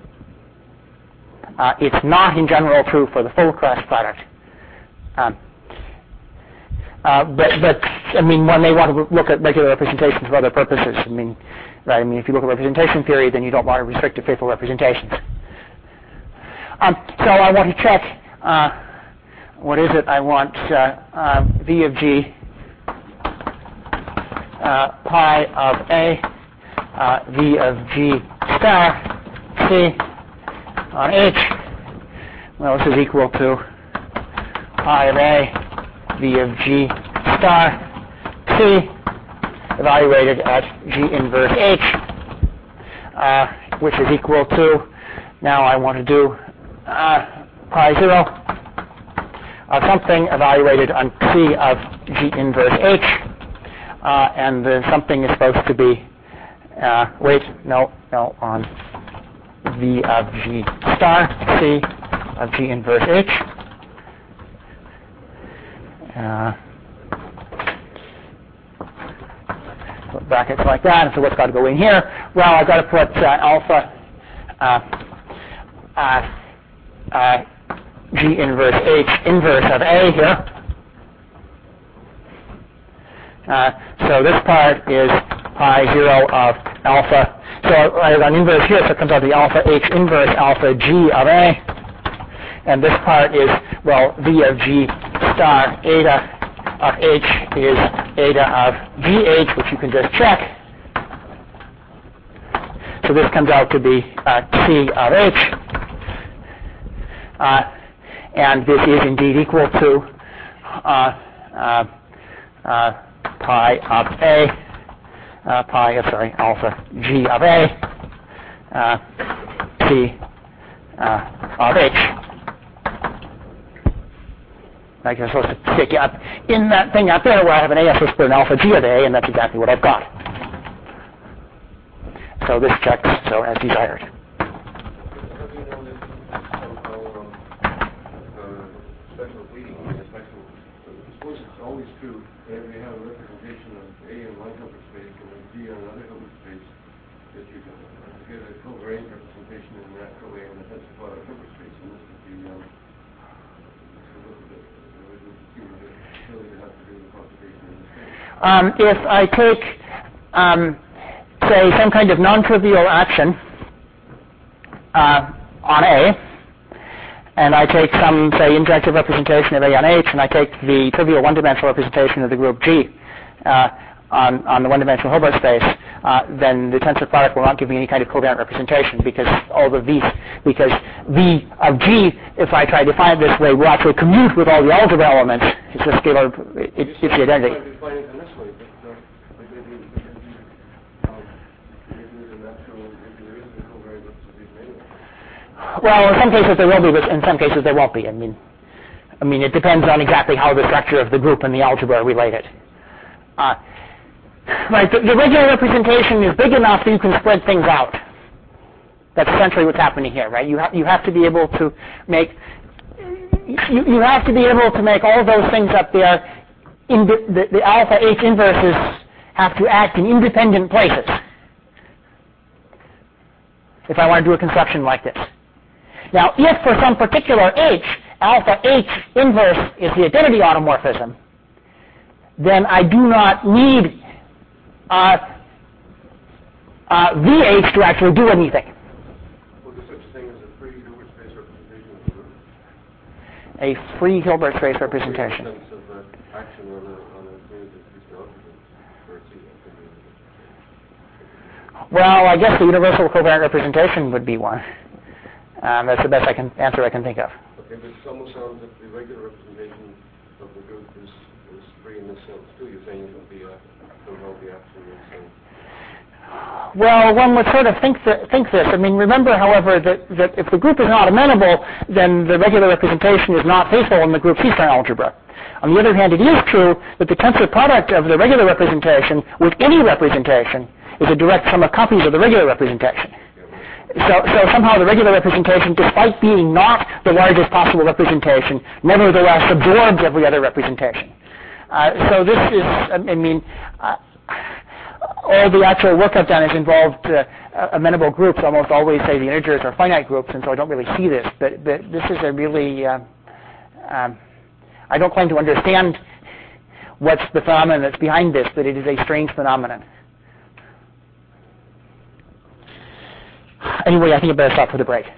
Uh, it's not in general true for the full cross product. Um, uh, but, but, I mean, when they want to look at regular representations for other purposes, I mean, right, I mean, if you look at representation theory, then you don't want to restrict to faithful representations. Um, so I want to check, uh, what is it? I want uh, uh, V of G, uh, pi of A, uh, V of G star, C, on H, well, this is equal to pi of A, V of G star, C, evaluated at G inverse H, uh, which is equal to, now I want to do uh, pi zero of something evaluated on C of G inverse H, uh, and the something is supposed to be, uh, wait, no, no, on V of G star, C of G inverse H. Uh, put brackets like that, and so what's got to go in here? Well, I've got to put uh, alpha uh, uh, uh, G inverse H inverse of A here. Uh, so this part is pi zero of alpha. So I've got an inverse here, so it comes out to the alpha H inverse alpha G of A. And this part is, well, V of G star eta of H is eta of G H, which you can just check. So this comes out to be uh, C of H. Uh, and this is indeed equal to uh, uh, uh, pi of A, uh, pi, uh, sorry, alpha G of A, uh, C uh, of H. Like I'm supposed to stick up in that thing out there where I have an A, I'm supposed to put an alpha G of A, and that's exactly what I've got. So this checks, so as desired. Suppose it's always true that we have a representation of A in one Hilbert space and a G on another Hilbert space, that you can uh, get a covariant representation in that covariant in the sense of a Hilbert space, and this would be um, a little bit, it would seem to really have to do with conservation in this case. Um, if I take, um, say, some kind of non-trivial action uh, on A, and I take some, say, injective representation of A on H, and I take the trivial one-dimensional representation of the group G uh, on, on the one-dimensional Hilbert space, uh, then the tensor product will not give me any kind of covariant representation because all the V's, because V of G, if I try to define it this way, will actually commute with all the algebra elements. It's a scalar, it, it's the identity. I define it in this way, but, uh, but maybe, maybe, um, maybe there's a natural, maybe there is a covariant representation anyway. Well, in some cases there will be, but in some cases there won't be. I mean, I mean, it depends on exactly how the structure of the group and the algebra are related. Uh, right, the, the regular representation is big enough that you can spread things out. That's essentially what's happening here, right? You, ha- you have to be able to make you, you have to be able to make all those things up there. In the, the, the alpha H inverses have to act in independent places. If I want to do a construction like this. Now, if for some particular H, alpha H inverse is the identity automorphism, then I do not need uh, uh, V H to actually do anything. Well, there's such a thing as a free Hilbert space representation of the group. A free Hilbert space representation. In the sense of uh, action on a, on a community physiological or Well, I guess the universal covariant representation would be one. Um, that's the best I can answer I can think of. Okay, but it almost sounds that the regular representation of the group is, is free in this sense too. You're saying it will be a involve the action in sense. Well, one would sort of think that, think this. I mean, remember, however, that, that if the group is not amenable, then the regular representation is not faithful in the group C-star algebra. On the other hand, it is true that the tensor product of the regular representation with any representation is a direct sum of copies of the regular representation. So, so somehow the regular representation, despite being not the largest possible representation, nevertheless absorbs every other representation. Uh, so this is, I mean, uh, all the actual work I've done has involved uh, amenable groups. Almost always say the integers are finite groups, and so I don't really see this. But, but this is a really, uh, um, I don't claim to understand what's the phenomenon that's behind this, but it is a strange phenomenon. Anyway, I think I better stop for the break.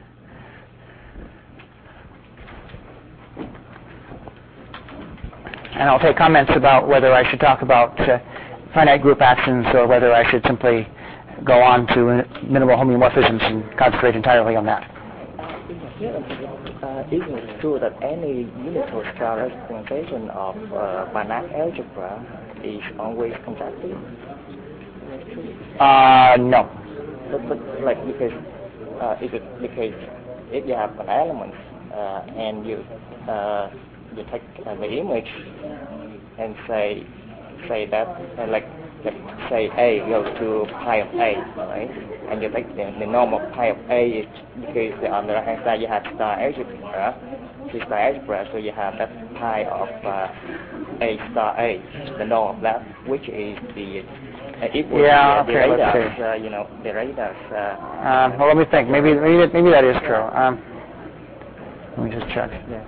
And I'll take comments about whether I should talk about uh, finite group actions or whether I should simply go on to minimal homeomorphisms and concentrate entirely on that. Uh, isn't it true that any unital star representation of uh, finite algebra is always conjective? Uh, no. But, but like because uh, is it because if you have an element uh, and you uh, you take uh, the image and say say that uh, like say A goes to pi of A, right? And you take the, the norm of pi of A is because on the right hand side you have star algebra, C star algebra, so you have that pi of uh, A star A, the norm of that, which is the Uh, equal yeah, to, uh, okay, the let's radars, see. uh, you know, the radars. Uh, uh, well, let me think. Maybe, maybe, that, maybe that is true. Um, let me just check. yeah.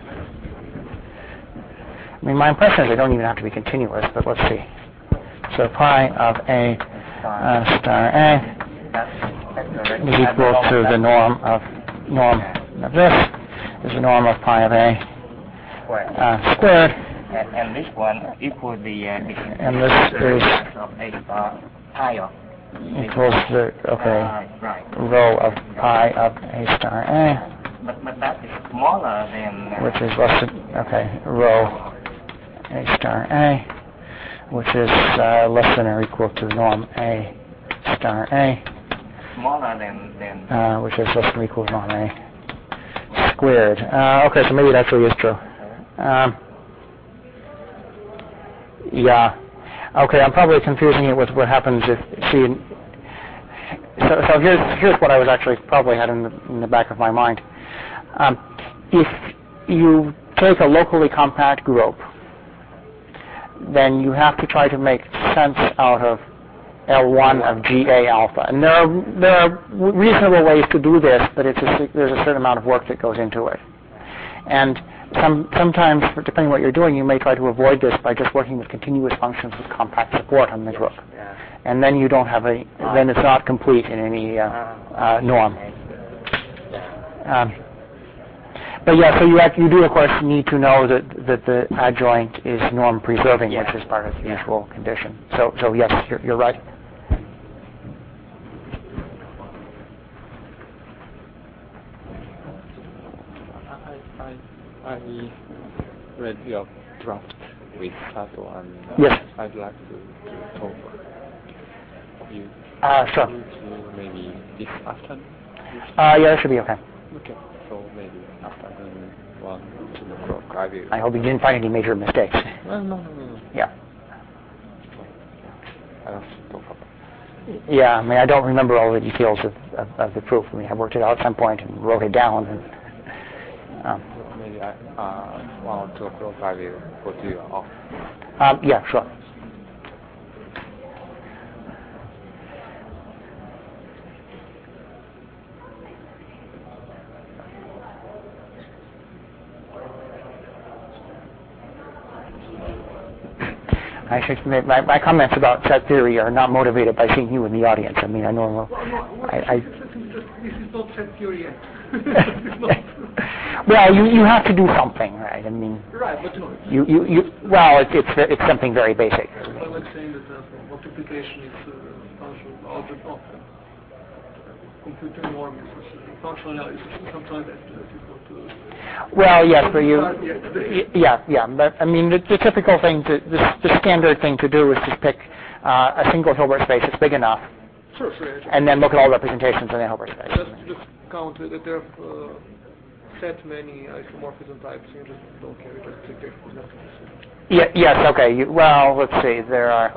I mean, my impression is they don't even have to be continuous, but let's see. So pi of A uh, star A is equal to the norm of norm of this is the norm of pi of A uh, squared. And, and this one equals the, uh, the and this is of A star pi of equals the okay uh, right. rho of pi of A star A, But but that is smaller than uh, which is less than okay rho A star A, which is uh, less than or equal to norm A star A, smaller than than uh, which is less than or equal to norm A squared. Uh, okay, so maybe it actually is true. Um, Yeah. Okay, I'm probably confusing it with what happens if, see, so, so here's, here's what I was actually probably had in the, in the back of my mind. Um, if you take a locally compact group, then you have to try to make sense out of L one of G A alpha. And there are, there are reasonable ways to do this, but it's a, there's a certain amount of work that goes into it. And Some, sometimes, depending on what you're doing, you may try to avoid this by just working with continuous functions with compact support on the group. yeah. And then you don't have a, then it's not complete in any uh, uh, norm. Um, but yeah, so you have, you do, of course, need to know that, that the adjoint is norm preserving, Yeah. which is part of the usual condition. So, so yes, you're, you're right. I read your draft with Sato, and uh, Yes. I'd like to, to talk you Uh, sure. to maybe this afternoon. Uh, yeah, that should be okay. Okay. So maybe after doing one, two o'clock, I will. I hope you didn't find any major mistakes. Well, no, no, no, no. Yeah. I don't talk about. Yeah, I mean, I don't remember all the details of, of, of the proof. I mean, I worked it out at some point and wrote it down. And, um, Maybe I, uh, one or two o'clock, I will put you off. um, yeah, sure. I should admit, my, my comments about set theory are not motivated by seeing you in the audience. I mean, I know. Well, no, well, I, I, this is not set theory yet. well, you you have to do something, right? I mean, right, but no. You you, you well, it's it's it's something very basic. Well, like saying that uh, multiplication is uh, functional algebra, uh, computer norm is uh, functional analysis. Sometimes that's difficult to. Well, yes, for you. Yeah, yeah, but I mean, the, the typical thing, to, the, the standard thing to do is to pick uh, a single Hilbert space that's big enough, sure, sure, and then look at all representations in the Hilbert space. Just, just count that there are uh, set many isomorphism types, and you just don't care. Just take it for nothing. Yeah, yes, okay. You, well, let's see. There are.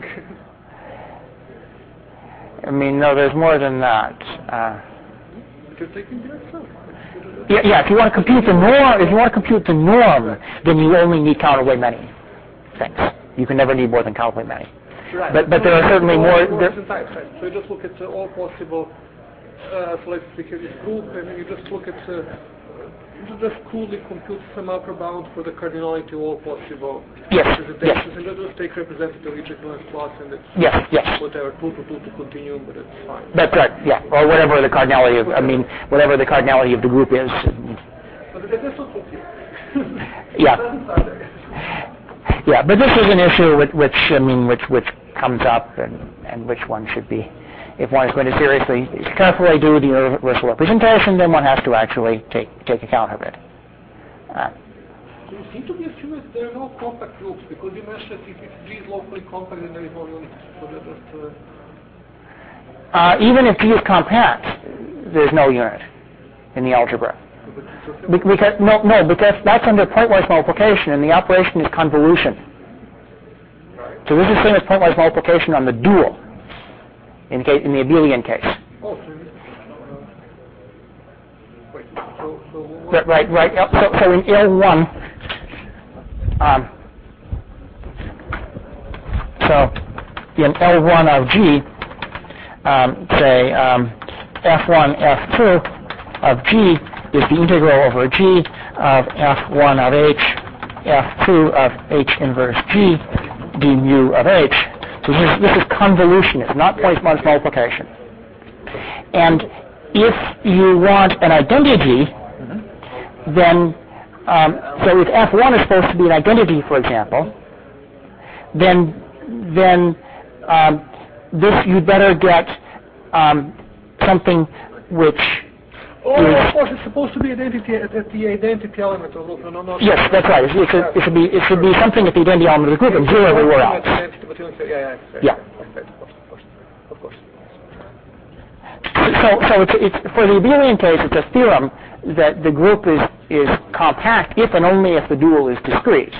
I mean, no, there's more than that. Uh, you can take it yourself. Yeah, yeah. If you want to compute the norm, if you want to compute the norm, then you only need count away many things. You can never need more than count away many. Right. But but there are certainly more. There, types, right? So you just look at uh, all possible. Uh, so let's take this group, and then you just look at. Uh, you just coolly compute some upper bound for the cardinality of all possible yes, representations, yes. and you just take representative each equivalence plus, and it's yes, yes. whatever two to two to continuum, but it's fine. That's right. Yeah, or whatever the cardinality of. I mean, whatever the cardinality of the group is. But that's not what you. Yeah. Yeah, but this is an issue which, which I mean, which which comes up, and, and which one should be, if one is going to seriously, carefully do the universal representation, then one has to actually take take account of it. Uh, so you seem to be assuming that there are no compact groups, because you mentioned that if G is locally compact, then there is no unity. So that just. Uh, uh, even if G is compact, there's no unit in the algebra. Be- because no, no, because that's under pointwise multiplication, and the operation is convolution. So this is the same as pointwise multiplication on the dual, in, case, in the abelian case. Oh, so, uh, wait, so, so what? Right, right. right. So, so in L one, um, so in L one of G, um, say um, F one, F two of G is the integral over G of F one of H, F two of H inverse G, d mu of H. So this is, this is convolution. It's not pointwise multiplication. And if you want an identity, mm-hmm. then um, so if F one is supposed to be an identity, for example, then then um, this you'd better get um, something which. Oh, of course, it's supposed to be identity at, at the identity element of the group. No, no, yes, that's right. It, it, should, it should be it should be something at the identity element of the group and zero everywhere else. Yeah, yeah, yeah. Of course. So, so it's, it's for the abelian case, it's a theorem that the group is is compact if and only if the dual is discrete.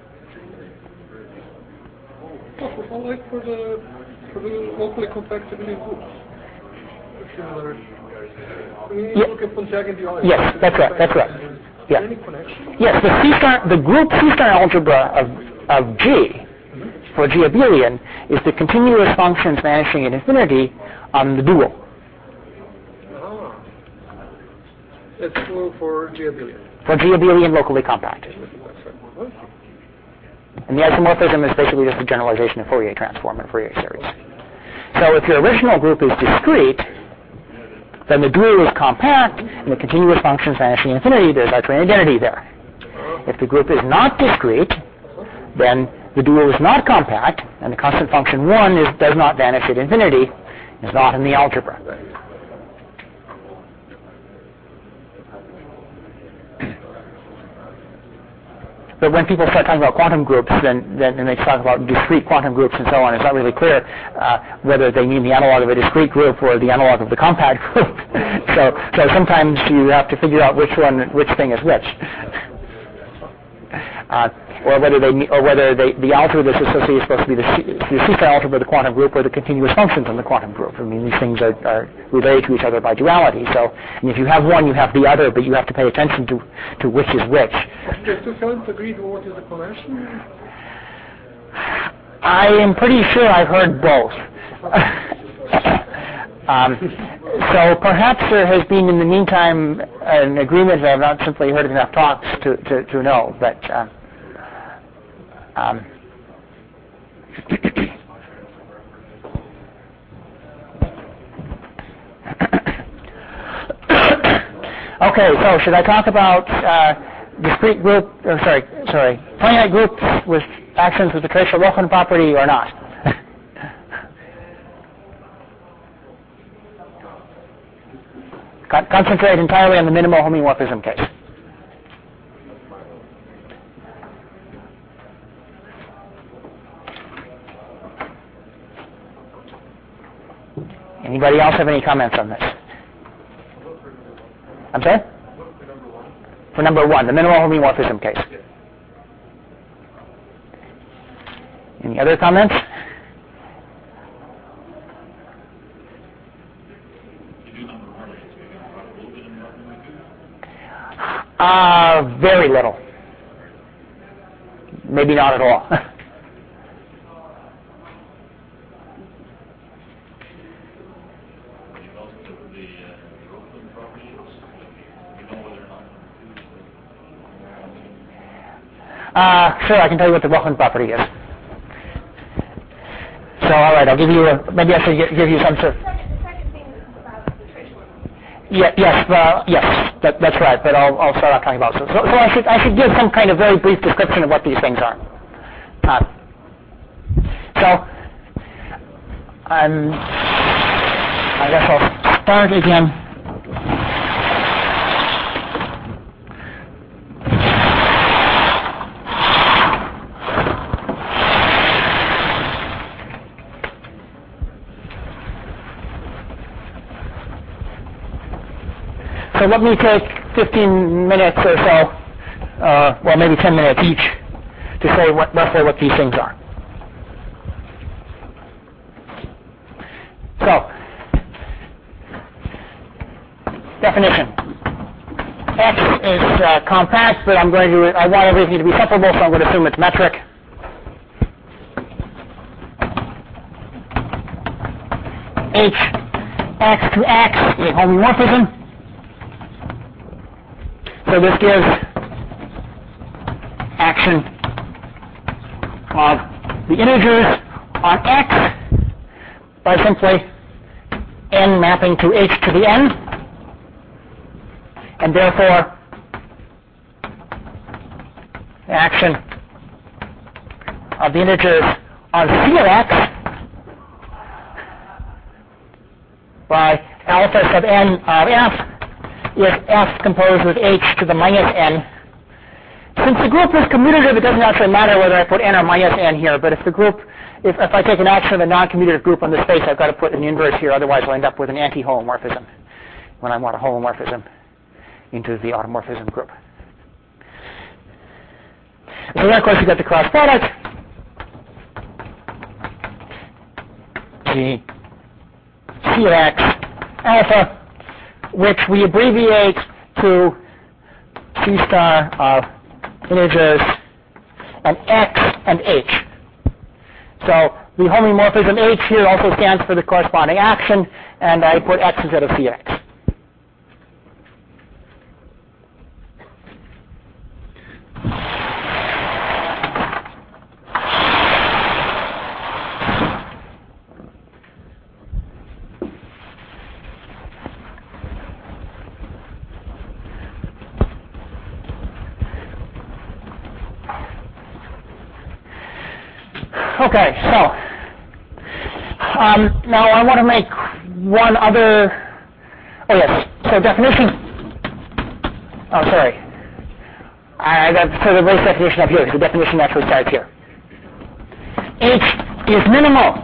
Oh, like for the for the locally compact abelian groups. Similar. Yeah. Yes, that's right. That's right. Yeah. Yes, the C star, the group C star algebra of of G mm-hmm. for G abelian is the continuous functions vanishing at infinity on the dual. Ah. That's true for G abelian. For G abelian locally compact. And the isomorphism is basically just a generalization of Fourier transform and Fourier series. So if your original group is discrete, then the dual is compact, and the continuous functions vanishing at infinity, there's Archian identity there. If the group is not discrete, then the dual is not compact, and the constant function one is, does not vanish at infinity, is not in the algebra. but when people start talking about quantum groups, then, then and they talk about discrete quantum groups and so on, it's not really clear uh, whether they mean the analog of a discrete group or the analog of the compact group. so, so sometimes you have to figure out which one, which thing is which. Uh, or whether they, or whether they, the algebra that's associated is supposed to be the, the C-star algebra of the quantum group or the continuous functions in the quantum group. I mean, these things are, are related to each other by duality. So, and if you have one, you have the other, but you have to pay attention to, to which is which. Do two filaments agree on what is the connection? I am pretty sure I've heard both. um, so perhaps there has been, in the meantime, an agreement that I've not simply heard enough talks to, to, to know. But uh, um, okay, so should I talk about uh, discrete group, or sorry, sorry, finite groups with actions with the Tracer-Rochen property or not? Con- concentrate entirely on the minimal homeomorphism case. Anybody else have any comments on this? I'm sorry? For number one, the minimal homeomorphism case. Any other comments? Uh, very little. Maybe not at all. Uh, sure, I can tell you what the Rochen property is. So, all right, I'll give you a, maybe I should gi- give you some sort of... The second thing is about the Tracer-Rochen. Yeah, yes, uh, yes, that, that's right, but I'll, I'll start off talking about it. So, so, so I should, I should give some kind of very brief description of what these things are. Uh, so, um, I guess I'll start again. So let me take fifteen minutes or so, uh, well maybe ten minutes each, to say what, roughly what these things are. So, definition. X is uh, compact, but I'm going to, I want everything to be separable, so I'm going to assume it's metric. H, X to X is a homeomorphism. So this gives action of the integers on X by simply n mapping to H to the n, and therefore the action of the integers on C of X by alpha sub n of F is F composed with H to the minus n. Since the group is commutative, it doesn't actually matter whether I put n or minus n here, but if the group, if, if I take an action of a non-commutative group on the space, I've got to put an inverse here, otherwise I'll end up with an anti-homomorphism when I want a homomorphism into the automorphism group. So then, of course, you got the cross product. G C of X alpha, which we abbreviate to C star of integers and X and H. So the homeomorphism H here also stands for the corresponding action, and I put X instead of C of X. Okay, so um, now I want to make one other. Oh yes, so definition. Oh, sorry. Uh, that's sort of the race definition up here. The definition actually starts here. H is minimal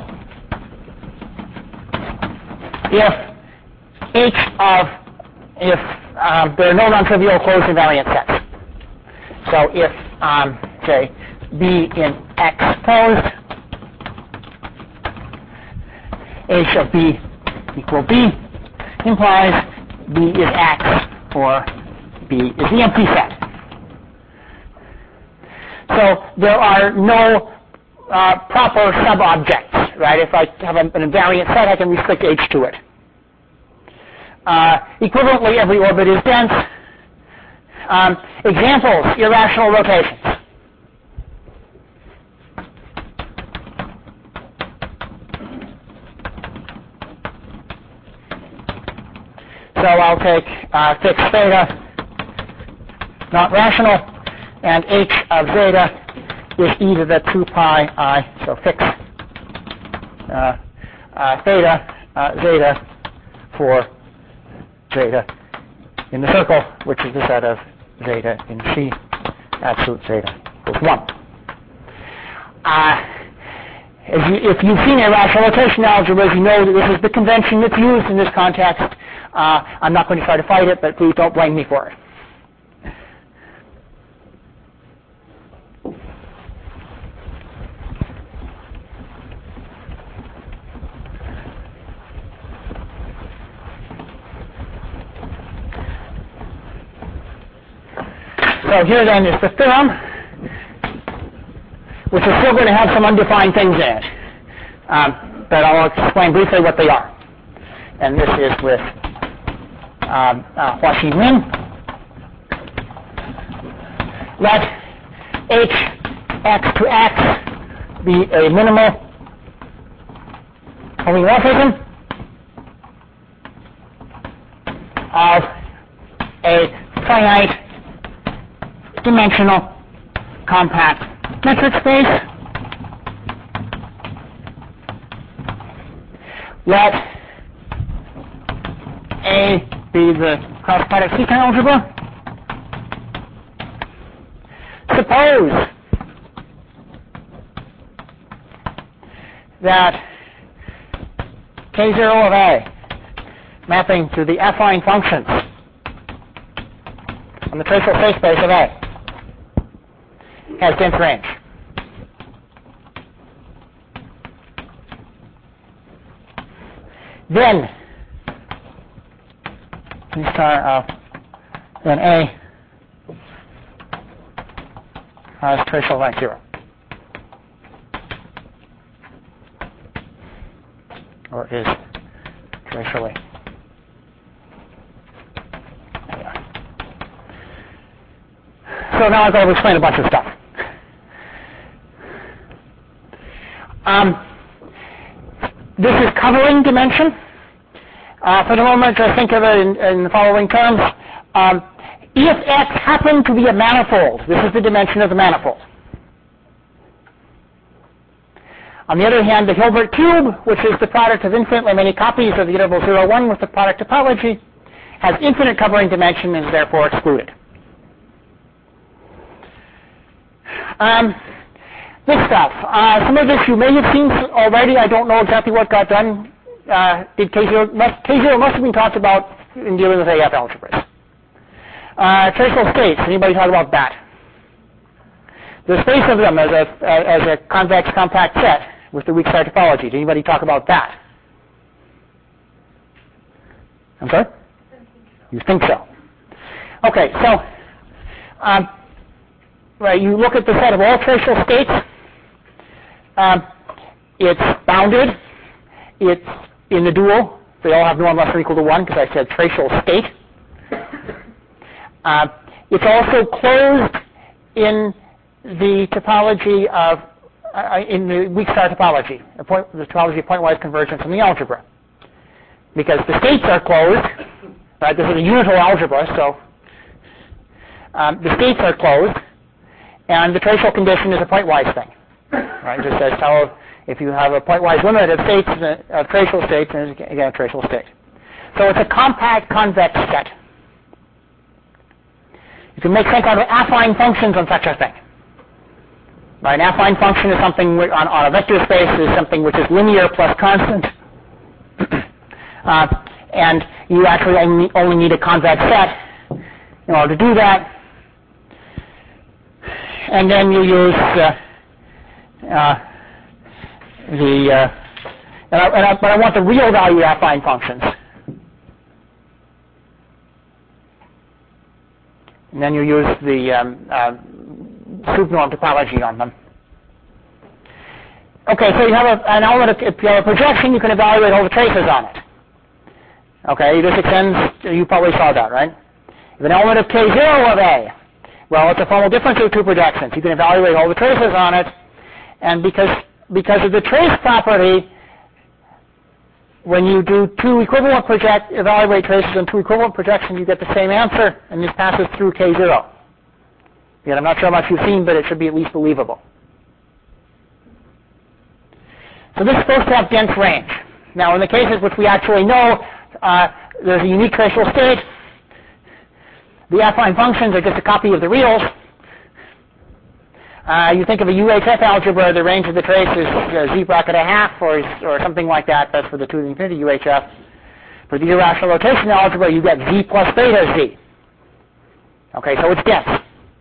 if H of, if um, there are no non-trivial closed invariant sets. So if, um, say, B in X closed, H of B equal B implies B is X or B is the empty set. So there are no uh, proper sub-objects, right? If I have an invariant set, I can restrict H to it. Uh, equivalently, every orbit is dense. Um, examples, irrational rotations. So I'll take uh, fixed theta, not rational, and H of zeta is e to the two pi I, so fixed uh, uh, theta, uh, zeta for zeta in the circle, which is the set of zeta in C, absolute zeta equals one. Uh, if, you, if you've seen irrational rotation algebras, you know that this is the convention that's used in this context. Uh, I'm not going to try to fight it, but please don't blame me for it. So here then is the theorem, which is still going to have some undefined things in it. Um, but I'll explain briefly what they are. And this is with um, uh, Huaxin Lin. Let H x to x be a minimal homeomorphism of a finite dimensional compact metric space. Let A be the cross-product secant algebra. Suppose that K zero of A mapping to the affine functions on the tracial phase space of A has dense range. Then we start of then A has tracial rank zero, or is tracially. So now I've got to explain a bunch of stuff. Um, this is covering dimension. Uh, for the moment, just think of it in, in the following terms. Um, if X happened to be a manifold, this is the dimension of the manifold. On the other hand, the Hilbert cube, which is the product of infinitely many copies of the interval zero, one with the product topology, has infinite covering dimension and is therefore excluded. Um, this stuff. Uh, some of this you may have seen already. I don't know exactly what got done. Uh, did K zero, must, K zero must have been talked about in dealing with A F algebras. Uh, tracial states. Anybody talk about that? The space of them as a as a convex compact set with the weak star topology. Did anybody talk about that? I'm sorry? You think so? Okay, so um, right, you look at the set of all tracial states. Um, it's bounded. It's in the dual. They all have norm less than or equal to one because I said tracial state. Uh, it's also closed in the topology of, uh, in the weak star topology, the, point, the topology of pointwise convergence in the algebra. Because the states are closed, right? This is a unital algebra, so um, the states are closed, and the tracial condition is a pointwise thing, right? It just says how, if you have a pointwise limit of states, of tracial states, then it's again a tracial state. So it's a compact convex set. You can make some kind of affine functions on such a thing. Right, an affine function is something which, on, on a vector space is something which is linear plus constant. uh, and you actually only, only need a convex set in order to do that. And then you use uh, uh, the, uh, and I, and I, but I want the real value affine functions. And then you use the um, uh, supernorm topology on them. Okay, so you have a, an element of, if you have a projection, you can evaluate all the traces on it. Okay, this extends, you probably saw that, right? If an element of K zero of A, well, it's a formal difference of two projections. You can evaluate all the traces on it, and because because of the trace property, when you do two equivalent project, evaluate traces on two equivalent projections, you get the same answer, and this passes through K zero. Yet I'm not sure how much you've seen, but it should be at least believable. So this is supposed to have dense range. Now, in the cases which we actually know, uh, there's a unique tracial state. The affine functions are just a copy of the reals. Uh, you think of a U H F algebra, the range of the trace is uh, z bracket a half or, or something like that. That's for the two to the infinity U H F. For the irrational rotation algebra, you get z plus beta z. Okay, so it's dense.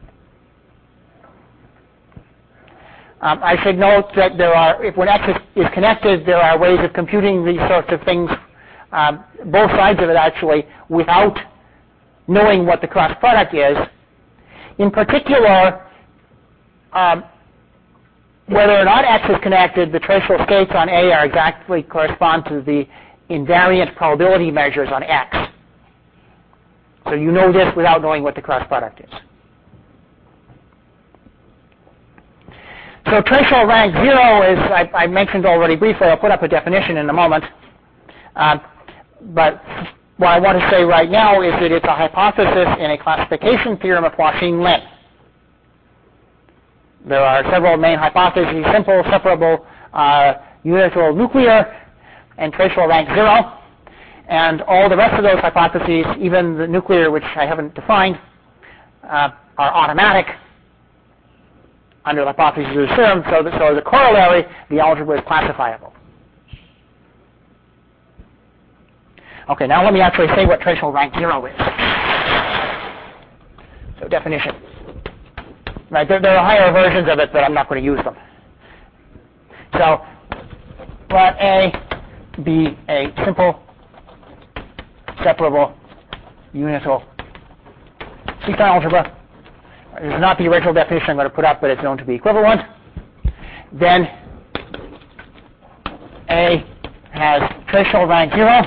Um, I should note that there are, if when X is, is connected, there are ways of computing these sorts of things, um, both sides of it actually, without knowing what the cross product is. In particular, um, whether or not X is connected, the tracial states on A are exactly correspond to the invariant probability measures on X. So you know this without knowing what the cross product is. So tracial rank zero is, I, I mentioned already briefly, I'll put up a definition in a moment. Uh, but what I want to say right now is that it's a hypothesis in a classification theorem of Huaxin-Lin. There are several main hypotheses: simple, separable, uh, unital nuclear, and tracial rank zero. And all the rest of those hypotheses, even the nuclear, which I haven't defined, uh, are automatic under the hypothesis of the theorem. So, that, so as a corollary, the algebra is classifiable. Okay, now let me actually say what tracial rank zero is. So definition. Right, there, there are higher versions of it, but I'm not going to use them. So let A be a simple, separable, unital C-star algebra. This is not the original definition I'm going to put up, but it's known to be equivalent. Then A has tracial rank zero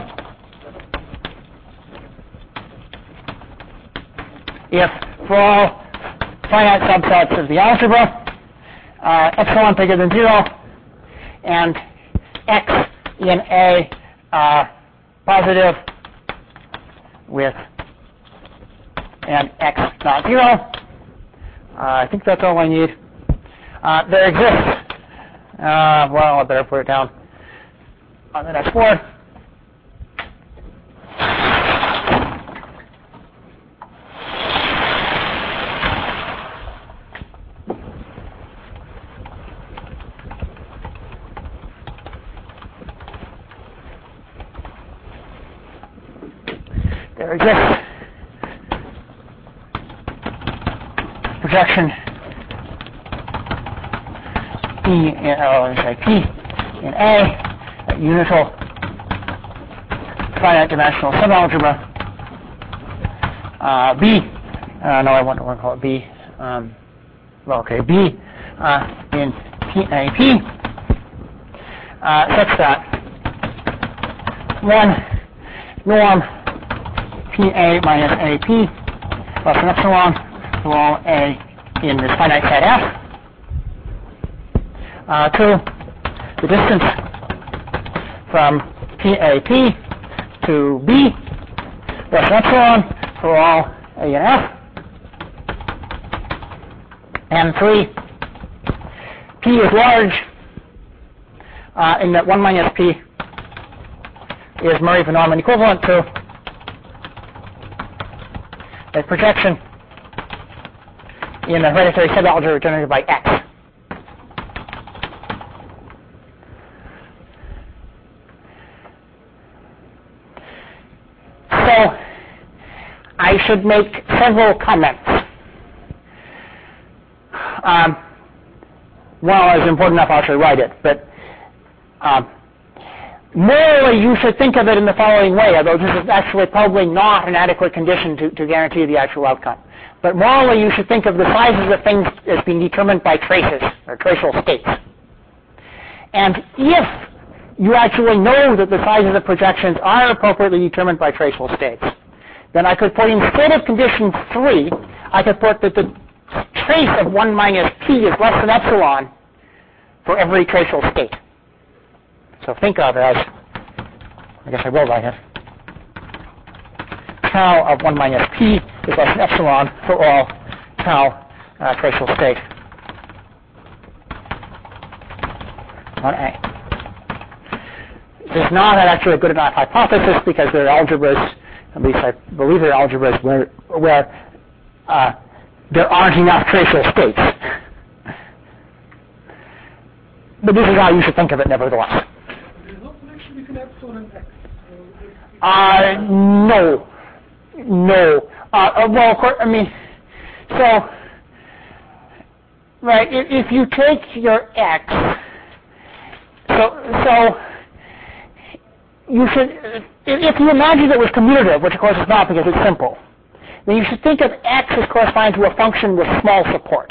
if for all finite subsets of the algebra, uh, epsilon bigger than zero, and X in A uh, positive with and X not zero. Uh, I think that's all I need. Uh, there exists, uh, well, I better put it down on the next board. There exists projection P in, oh, let me say P in A, a unital finite dimensional subalgebra. Uh, B, uh, no, I want to call it B. Um, well, okay, B uh, in P A P uh, such that one norm P A minus A P plus an epsilon for all A in this finite set F. Uh, two, the distance from P A P to B plus an epsilon for all A in F. And three, P is large uh, in that one minus P is Murray von Neumann equivalent to a projection in a hereditary subalgebra generated by X. So I should make several comments. Um, well, it's important enough I should write it, but um, morally you should think of it in the following way, although this is actually probably not an adequate condition to, to guarantee the actual outcome. But morally you should think of the sizes of things as being determined by traces, or tracial states. And if you actually know that the sizes of projections are appropriately determined by tracial states, then I could put, instead of condition three, I could put that the trace of one minus p is less than epsilon for every tracial state. So think of it as, I guess I will write it, tau of one minus p is less than epsilon for all tau uh, tracial state on A. This is not actually a good enough hypothesis because there are algebras, at least I believe there are algebras where, where uh, there aren't enough tracial states. But this is how you should think of it nevertheless. There's no connection between epsilon and X. Uh, no. No. Uh, well, of course, I mean, so, right, if, if you take your X, so, so, you should, if you imagine it was commutative, which of course it's not because it's simple, then you should think of X as corresponding to a function with small support.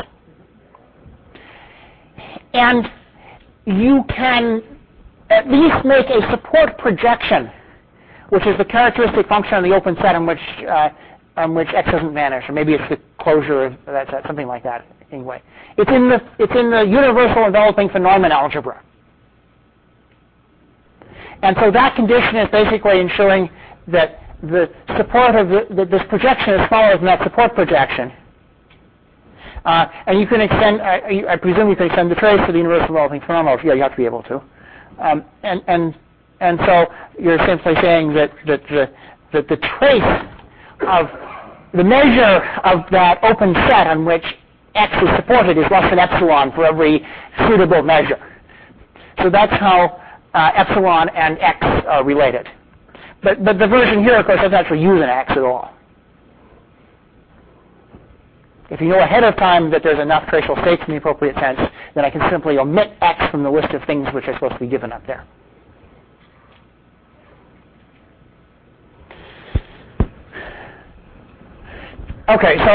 And you can at least make a support projection, which is the characteristic function on the open set in which uh, on which X doesn't vanish, or maybe it's the closure of that set, something like that. Anyway, it's in the it's in the universal enveloping von Neumann algebra. And so that condition is basically ensuring that the support of the, the, this projection is smaller than that support projection. Uh, and you can extend, I, I presume you can extend the trace to the universal enveloping von Neumann. Yeah, you have to be able to. Um, and, and, and so you're simply saying that, that, the, that the trace of the measure of that open set on which X is supported is less than epsilon for every suitable measure. So that's how Uh, epsilon and X are related. But, but the version here, of course, doesn't actually use an X at all. If you know ahead of time that there's enough tracial states in the appropriate sense, then I can simply omit X from the list of things which are supposed to be given up there. Okay, so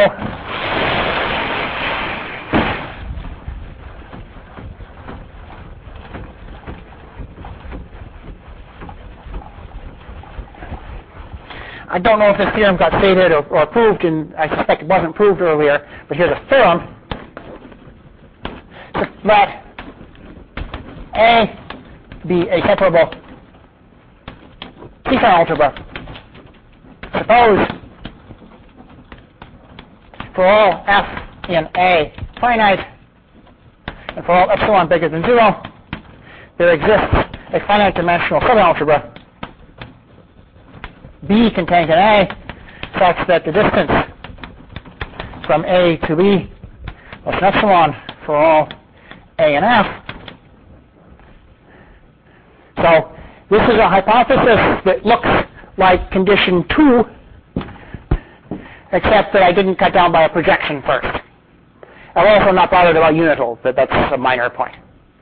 I don't know if this theorem got stated or, or proved, and I suspect it wasn't proved earlier, but here's a theorem. Let A be a separable C-star algebra. Suppose for all f in A finite, and for all epsilon bigger than zero, there exists a finite dimensional subalgebra B contained in A such that the distance from A to B was an epsilon for all A and F. So this is a hypothesis that looks like condition two, except that I didn't cut down by a projection first. I'm also not bothered about unital, but that's a minor point.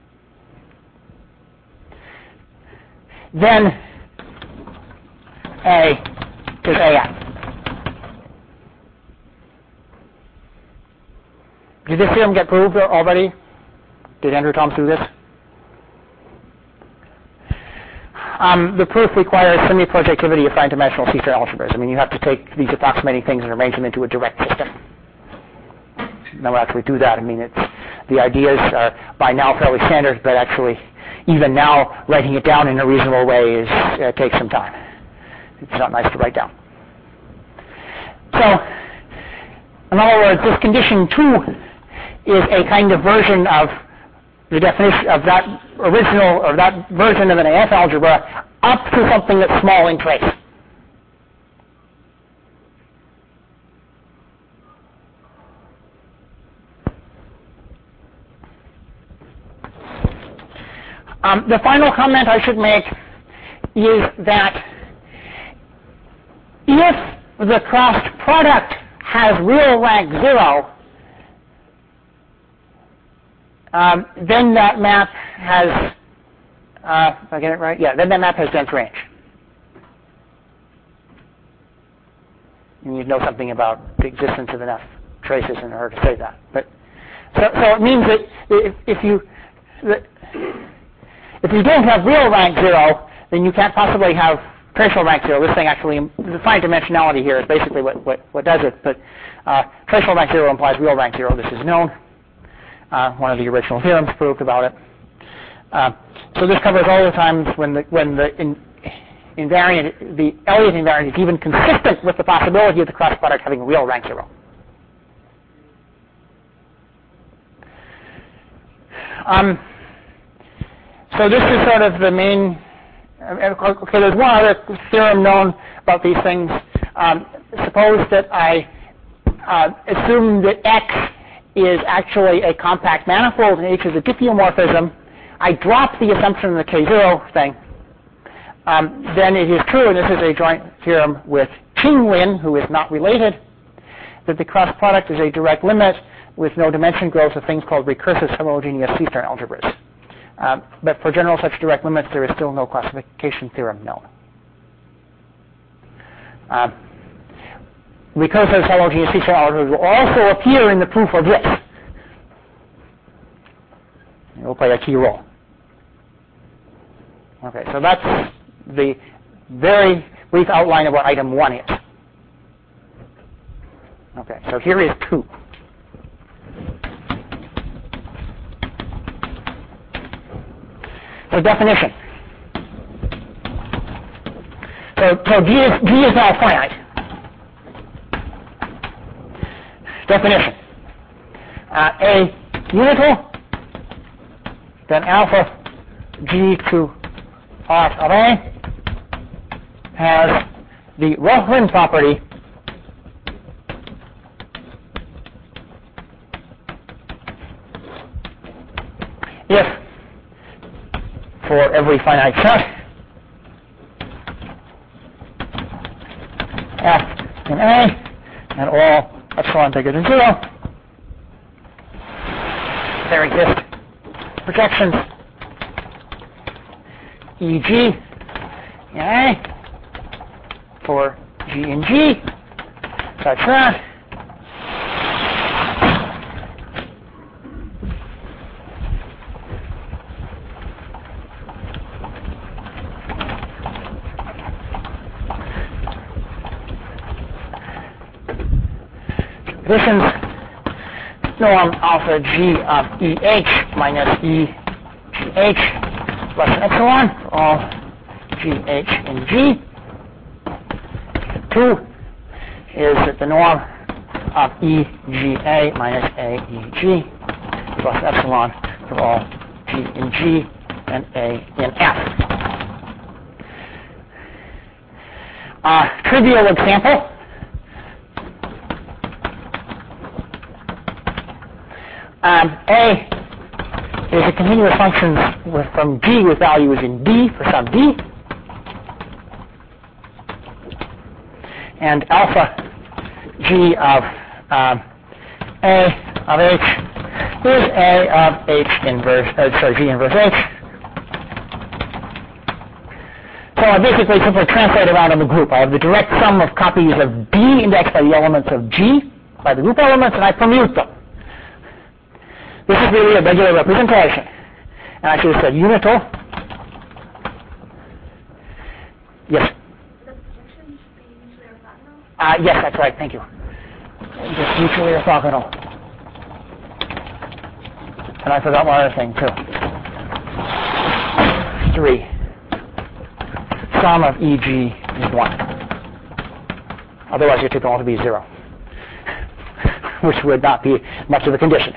Then A is A F. Did this theorem get proved already? Did Andrew Thoms do this? Um, the proof requires semi-projectivity of finite-dimensional C-star algebras. I mean, you have to take these approximating things and arrange them into a direct system. Now, actually do that. I mean, it's, the ideas are by now fairly standard, but actually, even now, writing it down in a reasonable way is uh, takes some time. It's not nice to write down. So, in other words, this condition two is a kind of version of the definition of that original, or that version of an A F algebra up to something that's small in trace. Um, the final comment I should make is that if the cross product has real rank zero, um, then that map has, uh, if I get it right, yeah, then that map has dense range. You need to know something about the existence of enough traces in order to say that. But so, so it means that if, if you that if you don't have real rank zero, then you can't possibly have tracial rank zero. This thing actually, the finite dimensionality here is basically what, what, what does it. But uh, tracial rank zero implies real rank zero. This is known. Uh, one of the original theorems proved about it. Uh, so this covers all the times when the when the in, invariant, the Elliott invariant is even consistent with the possibility of the cross product having real rank zero. Um, so this is sort of the main. Okay, there's one other theorem known about these things. Um, suppose that I uh, assume that X is actually a compact manifold and H is a diffeomorphism. I drop the assumption of the K zero thing. Um, then it is true, and this is a joint theorem with Qing-Lin, who is not related, that the cross product is a direct limit with no dimension growth of things called recursive homogeneous C-star algebras. Um, but for general such direct limits, there is still no classification theorem known. Um, recursive homogeneous C-star algebras will also appear in the proof of this. It will play a key role. Okay, so that's the very brief outline of what item one is. Okay, so here is two. So definition. So, so G is, G is now finite. Definition. Uh, a unital, then alpha G to R of A has the Rohlin property if for every finite set F in A and all epsilon bigger than zero, there exist projections E G in A for G in G such that conditions norm alpha G of E H minus E G H plus epsilon for all G H in G. Two is that the norm of E G A minus A E G plus epsilon for all G in G and A in F. Uh, trivial example. Um, A is a continuous function with, from G with values in D for some D. And alpha G of um, A of H is A of H inverse, uh, sorry, G inverse H. So I basically simply translate around in the group. I have the direct sum of copies of D indexed by the elements of G, by the group elements, and I permute them. This is really a regular representation. And I should have said unital. Yes? The projections be mutually orthogonal? Uh, yes, that's right. Thank you. Just mutually orthogonal. And I forgot one other thing, too. Three. Sum of E G is one. Otherwise, you take them all to be zero, which would not be much of a condition.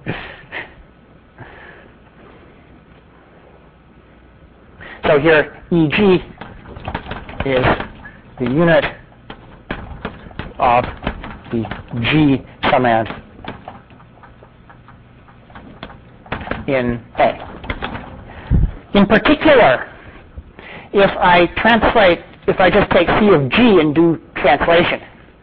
So here, E G is the unit of the G summand in A. In particular, if I translate, if I just take C of G and do translation,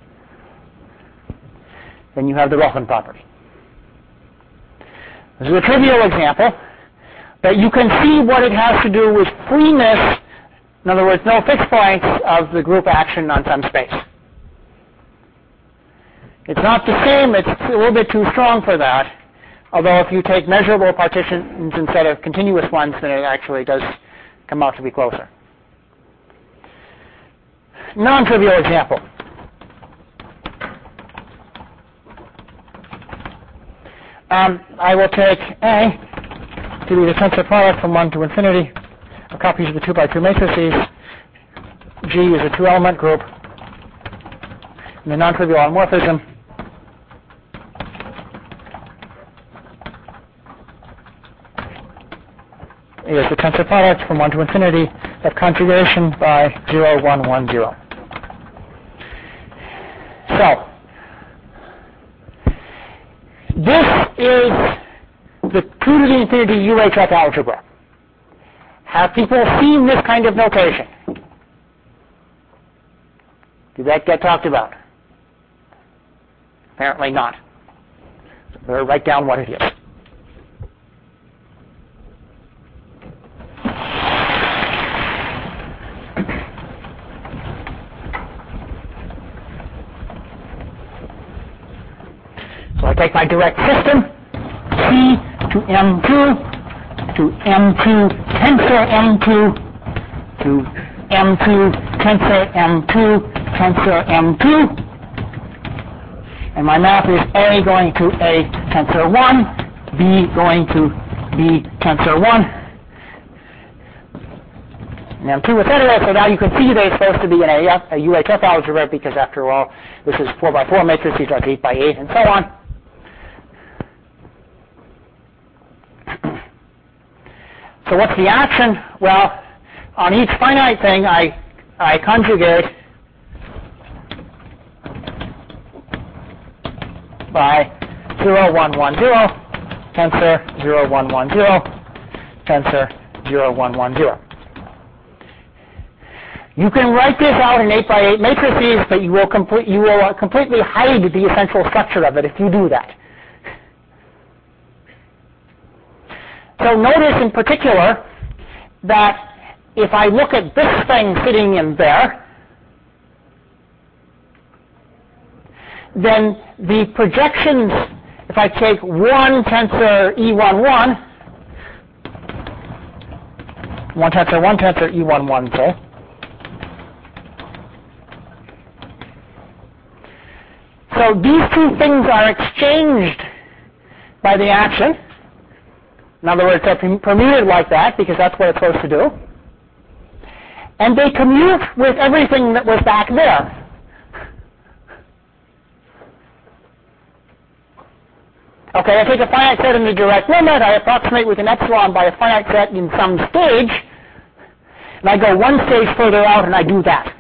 then you have the Rochen property. This is a trivial example, but you can see what it has to do with freeness, in other words, no fixed points of the group action on some space. It's not the same, it's a little bit too strong for that, although if you take measurable partitions instead of continuous ones, then it actually does come out to be closer. Non-trivial example. Um, I will take A to be the tensor product from one to infinity of copies of the two by two matrices. G is a two-element group. And the non-trivial isomorphism is the tensor product from one to infinity of conjugation by zero, one, one, zero. So, this is the two to the infinity U H F algebra. Have people seen this kind of notation? Did that get talked about? Apparently not. So better write down what it is. So I take my direct system, C to M two, to M two tensor M two, to M two tensor M two, tensor M two, and my map is A going to A tensor one, B going to B tensor one, and M two, et cetera. So now you can see that it's supposed to be an A F, a U H F algebra, because after all, this is four by four matrices like eight by eight, and so on. So what's the action? Well, on each finite thing, I, I conjugate by zero, one, one, zero, tensor zero, one, one, zero, tensor zero, one, one, zero. You can write this out in eight by eight matrices, but you will, complete, you will completely hide the essential structure of it if you do that. So notice in particular that if I look at this thing sitting in there, then the projections, if I take one tensor E one one, one tensor, one tensor E one one, say, so these two things are exchanged by the action. In other words, they're permuted like that because that's what it's supposed to do. And they commute with everything that was back there. Okay, I take a finite set in the direct limit, I approximate with an epsilon by a finite set in some stage, and I go one stage further out and I do that.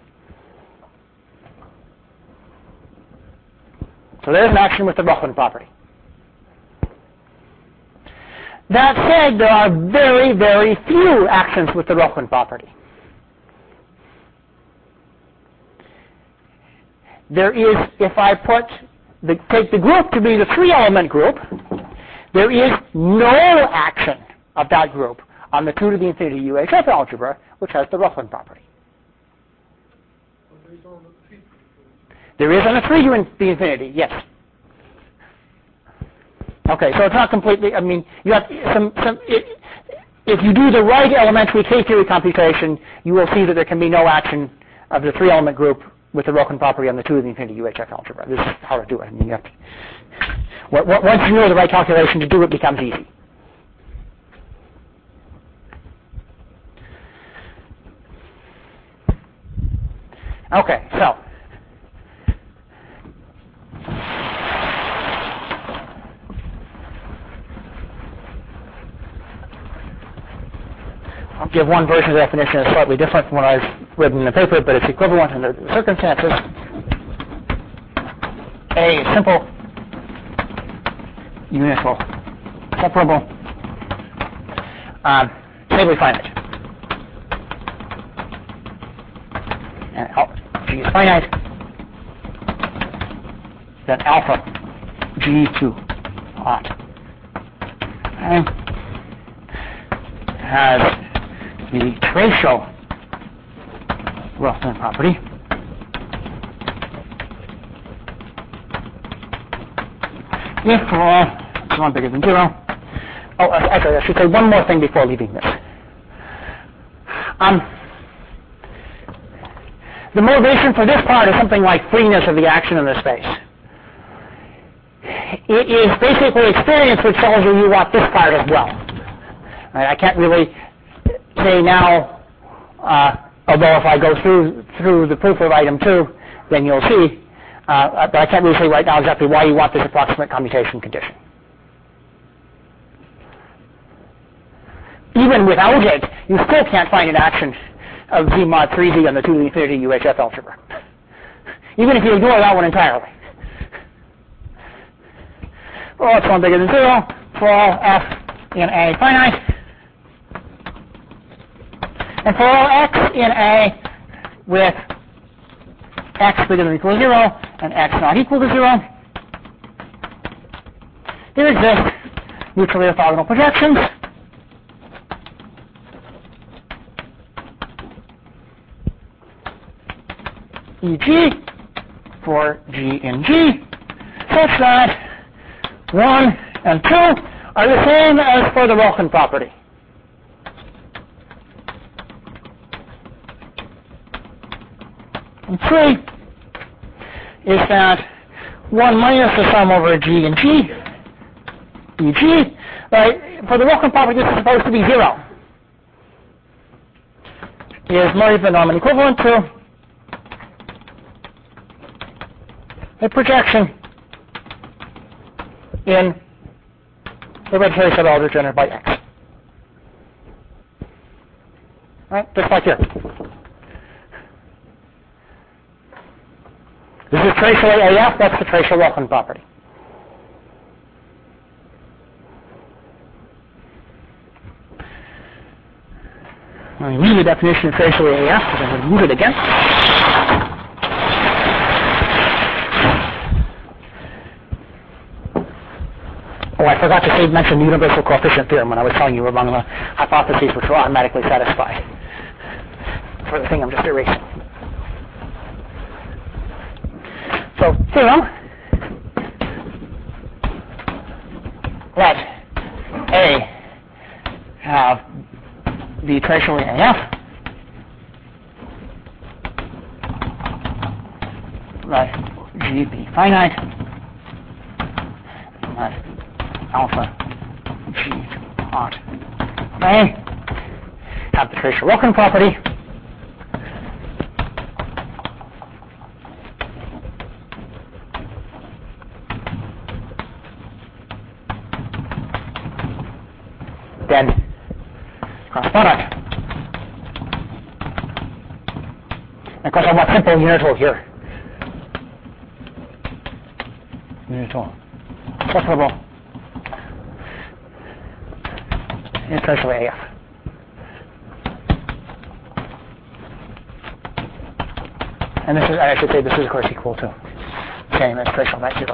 So there's an action with the Rochen property. That said, there are very, very few actions with the Rochen property. There is, if I put the, take the group to be the three-element group, there is no action of that group on the two to the infinity U H F algebra, which has the Rochen property. There is on the three to the infinity, yes. Okay, so it's not completely, I mean, you have some, some it, if you do the right elementary K-theory computation, you will see that there can be no action of the three-element group with the Rochen property on the two to the infinity U H F algebra. This is how to do it. I mean, you have to, once you know the right calculation to do it, becomes easy. Okay, so I'll give one version of the definition that's slightly different from what I've written in the paper, but it's equivalent in the circumstances. A, simple, unital, separable. Um, stably finite. And G is finite, then alpha G two hot okay, has the tracial Rothman property if for all epsilon bigger than zero. Oh, actually, I should say one more thing before leaving this. Um, the motivation for this part is something like freeness of the action in the space. It is basically experience which tells you you want this part as well. Right, I can't really say now, uh, although if I go through through the proof of item two, then you'll see, uh, but I can't really say right now exactly why you want this approximate commutation condition. Even without it, you still can't find an action of Z mod three Z on the two to the infinity U H F algebra, even if you ignore that one entirely. For all epsilon bigger than zero, for all f in A finite, and for all x in A with x bigger than or equal to zero and x not equal to zero, there exist neutrally orthogonal projections E G for G in G such that one and two are the same as for the Rochen property. And three is that one minus the sum over G and G, E G, right, for the Rochen property this is supposed to be zero, is more than Norman equivalent to a projection in the hereditary subalgebra generated by X. Right, just like here. This is tracially A F, that's the tracial Rochen property. Let me read the definition of tracially A F, because I'm going to use it again. Oh, I forgot to say, mention the universal coefficient theorem when I was telling you among the hypotheses which were automatically satisfied for the thing I'm just erasing. So, theorem, let A have the tracially A F, let G be finite, let alpha G hot A have the tracial Rochen property, then cross product. And of course I want simple unital here. Unital. Separable. In tracially A F. And this is, I should say, this is of course equal to same as tracial net zero.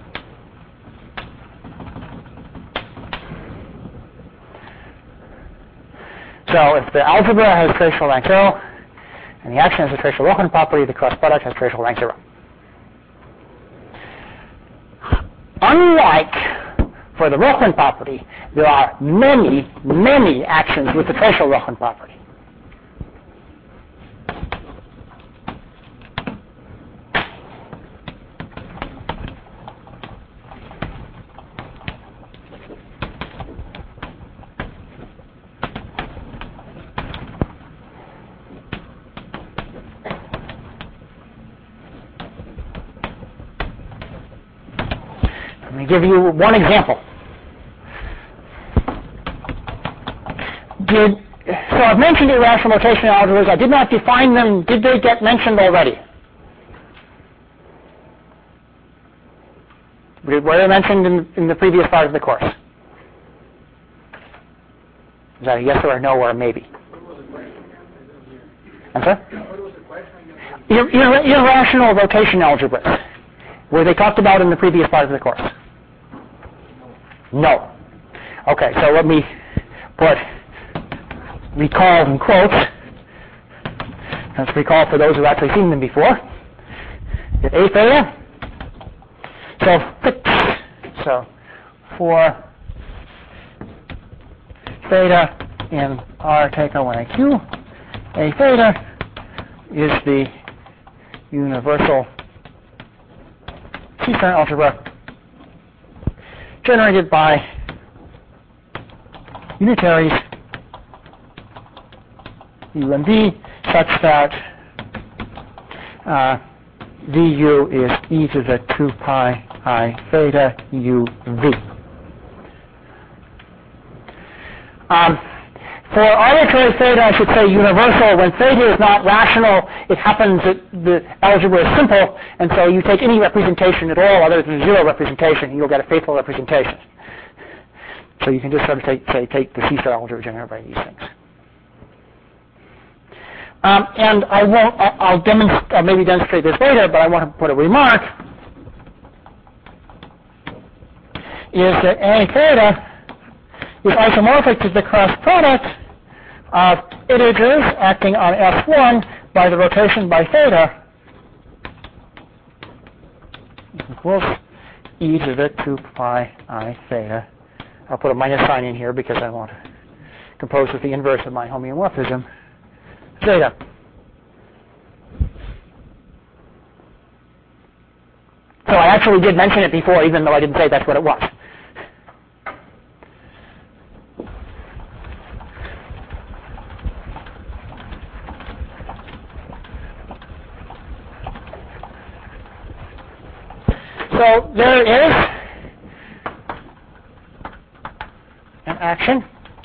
So if the algebra has tracial rank zero and the action has a tracial Rochen property, the cross product has tracial rank zero. Unlike for the Rochen property, there are many, many actions with the tracial Rochen property. Let me give you one example. Did, so I've mentioned irrational rotation algebras. I did not define them. Did they get mentioned already? Were they mentioned in, in the previous part of the course? Is that a yes or a no or a maybe? I'm sorry? Ir- ir- irrational rotation algebras. Were they talked about in the previous part of the course? No. Okay, so let me put recall in quotes. Let's recall for those who have actually seen them before. Get A theta. So, so for theta in R take away Q, A theta is the universal C-star algebra generated by unitaries U and V such that uh, Vu is e to the two pi I theta U V. Um, for arbitrary theta, I should say universal. When theta is not rational, it happens that the algebra is simple, and so you take any representation at all other than zero representation, and you'll get a faithful representation. So you can just sort of take, say, take the C-star algebra generated by these things. Um, and I won't, I'll demonstrate, I'll maybe demonstrate this later, but I want to put a remark, is that A theta is isomorphic to the cross product of integers acting on S one by the rotation by theta equals e to the two pi I theta. I'll put a minus sign in here because I want to compose with the inverse of my homeomorphism, theta. So I actually did mention it before, even though I didn't say that's what it was. So there is an action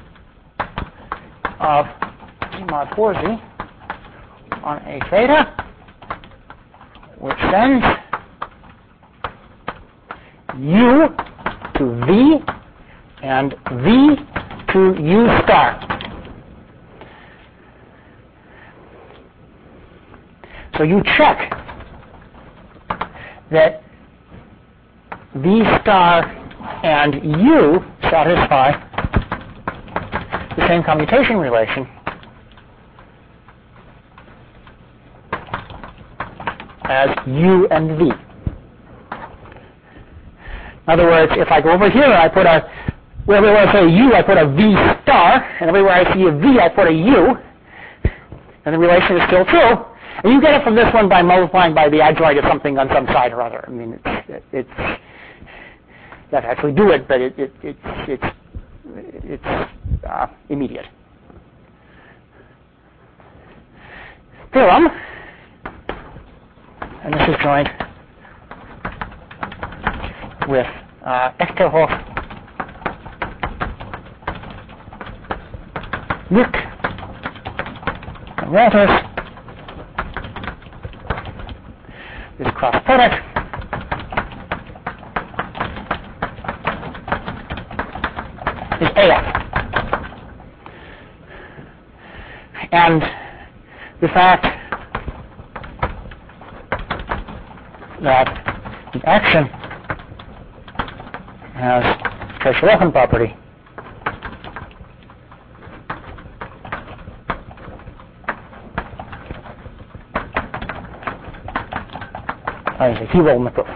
of E mod four Z on A theta, which sends U to V and V to U star. So you check that V star and U satisfy the same commutation relation as U and V. In other words, if I go over here and I put a, wherever I say U, I put a V star, and everywhere I see a V, I put a U, and the relation is still true. And you get it from this one by multiplying by the adjoint of something on some side or other. I mean, it's, it, it's you have to actually do it, but it, it, it's it's it's uh, immediate. Theorem, and this is joined with uh, Esterhoff, Wick, and Walters. This cross product is A F. And the fact that the action has Tresch-Rochen property is a key role in the proof.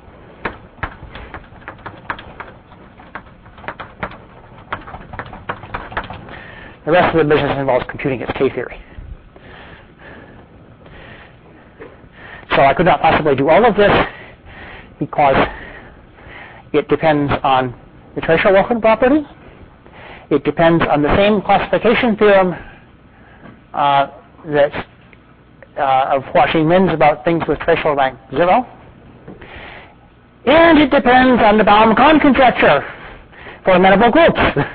The rest of the business involves computing its K-theory. So I could not possibly do all of this because it depends on the Tresch-Rochen property. It depends on the same classification theorem uh, that's uh, of Huaxin-Min's about things with threshold rank zero. And it depends on the Baum-Kahn conjecture for amenable groups.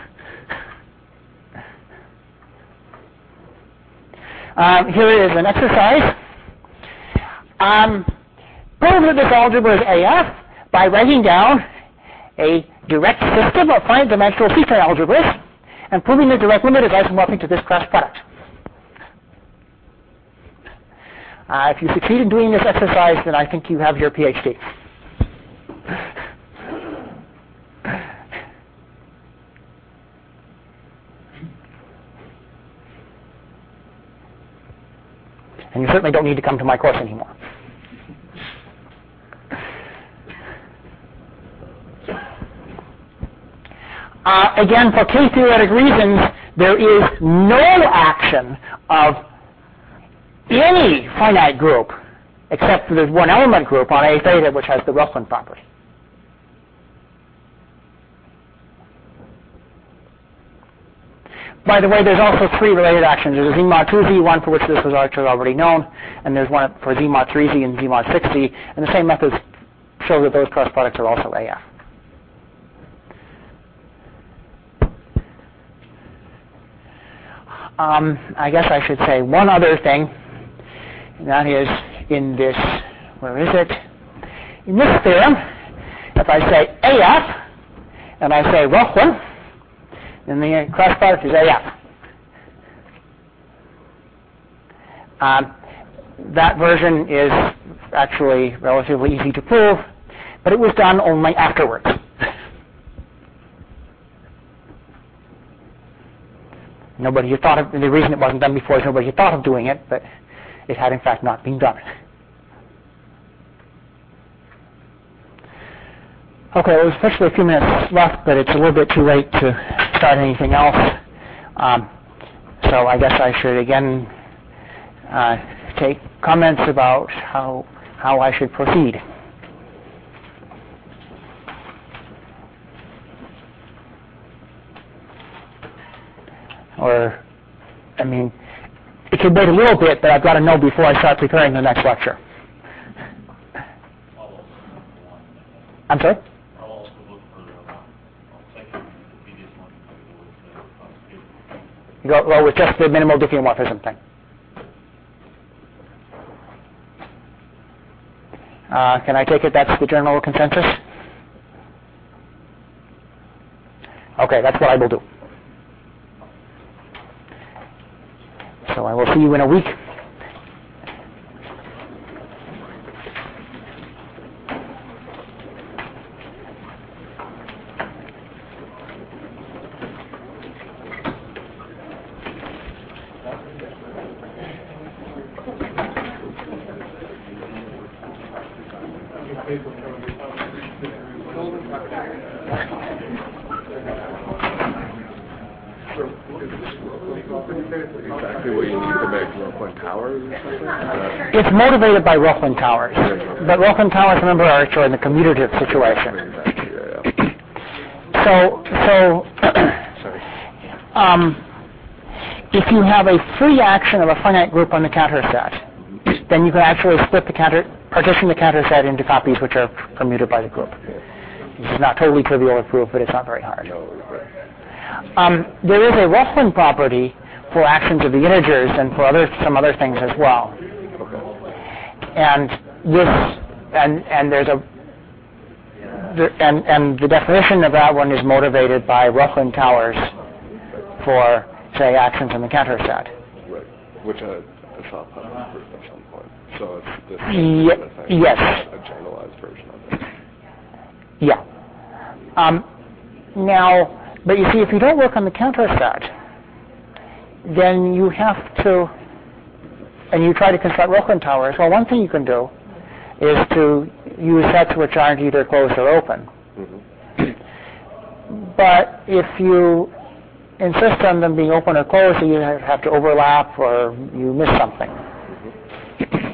um, here is an exercise. Um, prove that this algebra is A F by writing down a direct system of finite dimensional C-star algebras and proving the direct limit is isomorphic to this cross product. Uh, if you succeed in doing this exercise, then I think you have your PhD. And you certainly don't need to come to my course anymore. Uh, again, for K-theoretic reasons, there is no action of any finite group except for this one element group on A theta, which has the Rochlin property. By the way, there's also three related actions. There's a Z mod two Z, one for which this was actually already known, and there's one for Z mod three Z and Z mod six Z, and the same methods show that those cross products are also A F. Um, I guess I should say one other thing, and that is in this, where is it? In this theorem, if I say A F, and I say Rochlin, then the cross product is A F. Um, that version is actually relatively easy to prove, but it was done only afterwards. Nobody had thought of, the reason it wasn't done before is nobody had thought of doing it, but it had in fact not been done. Okay, well, there's officially a few minutes left, but it's a little bit too late to start anything else. Um, so I guess I should again uh, take comments about how how I should proceed. Or, I mean, it could wait a little bit, but I've got to know before I start preparing the next lecture. I'm sorry? Go, go with just the minimal diffeomorphism thing. Uh, can I take it that's the general consensus? Okay, that's what I will do. So I will see you in a week. Exactly what you need to make Rochlin towers or something? Uh, It's motivated by Rochlin towers. But Rochlin towers, remember, are actually in the commutative situation. exactly, yeah, yeah. So, so Sorry. um, if you have a free action of a finite group on the counter set, then you can actually split the counter, partition the counter set into copies which are permuted by the group. This is not totally trivial to prove, but it's not very hard. No, but Um, there is a Rochlin property for actions of the integers and for other some other things as well. okay. And this and and there's a the, and and the definition of that one is motivated by Rochlin towers for say actions in the counter set. Right. Which I, I saw put on proof at some point. So it's this Ye- kind of thing, yes. a generalized version of it. Yeah. Um, now. But you see, if you don't work on the counter set, then you have to, and you try to construct Rochlin towers, well, one thing you can do is to use sets which aren't either closed or open. Mm-hmm. But if you insist on them being open or closed, you have to overlap or you miss something. Mm-hmm.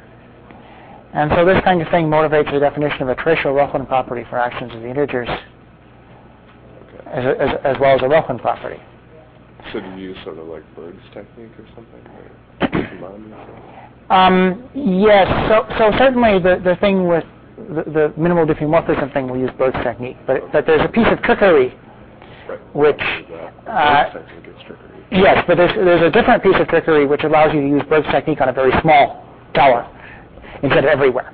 And so this kind of thing motivates the definition of a tracial Rochlin property for actions of the integers. As, as, as well as a Rochlin property. So do you use sort of like Bird's technique or something? Or combine or something? Um, yes, so, so certainly the, the thing with the, the minimal diffeomorphism thing will use Bird's technique, but, but there's a piece of trickery Right. which... Uh, Bird's Uh, technique is trickery. yes, but there's, there's a different piece of trickery which allows you to use Bird's technique on a very small tower instead of everywhere.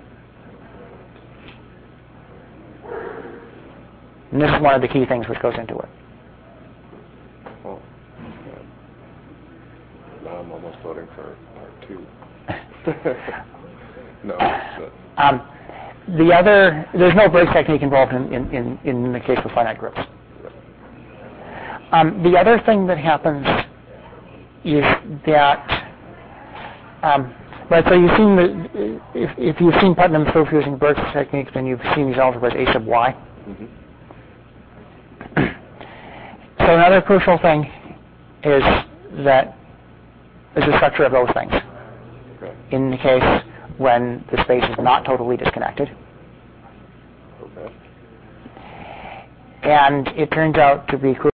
And this is one of the key things which goes into it. Well, floatings are, are two. No. But. Um, the other, there's no break technique involved in, in, in, in the case of finite groups. Um, the other thing that happens is that, um, right, so you've seen the, if, if you've seen Putnam's proof using Burke's technique, then you've seen these algebras A sub y. Mm-hmm. So another crucial thing is that is the structure of those things. Okay. In the case when the space is not totally disconnected. Okay. And it turns out to be crucial.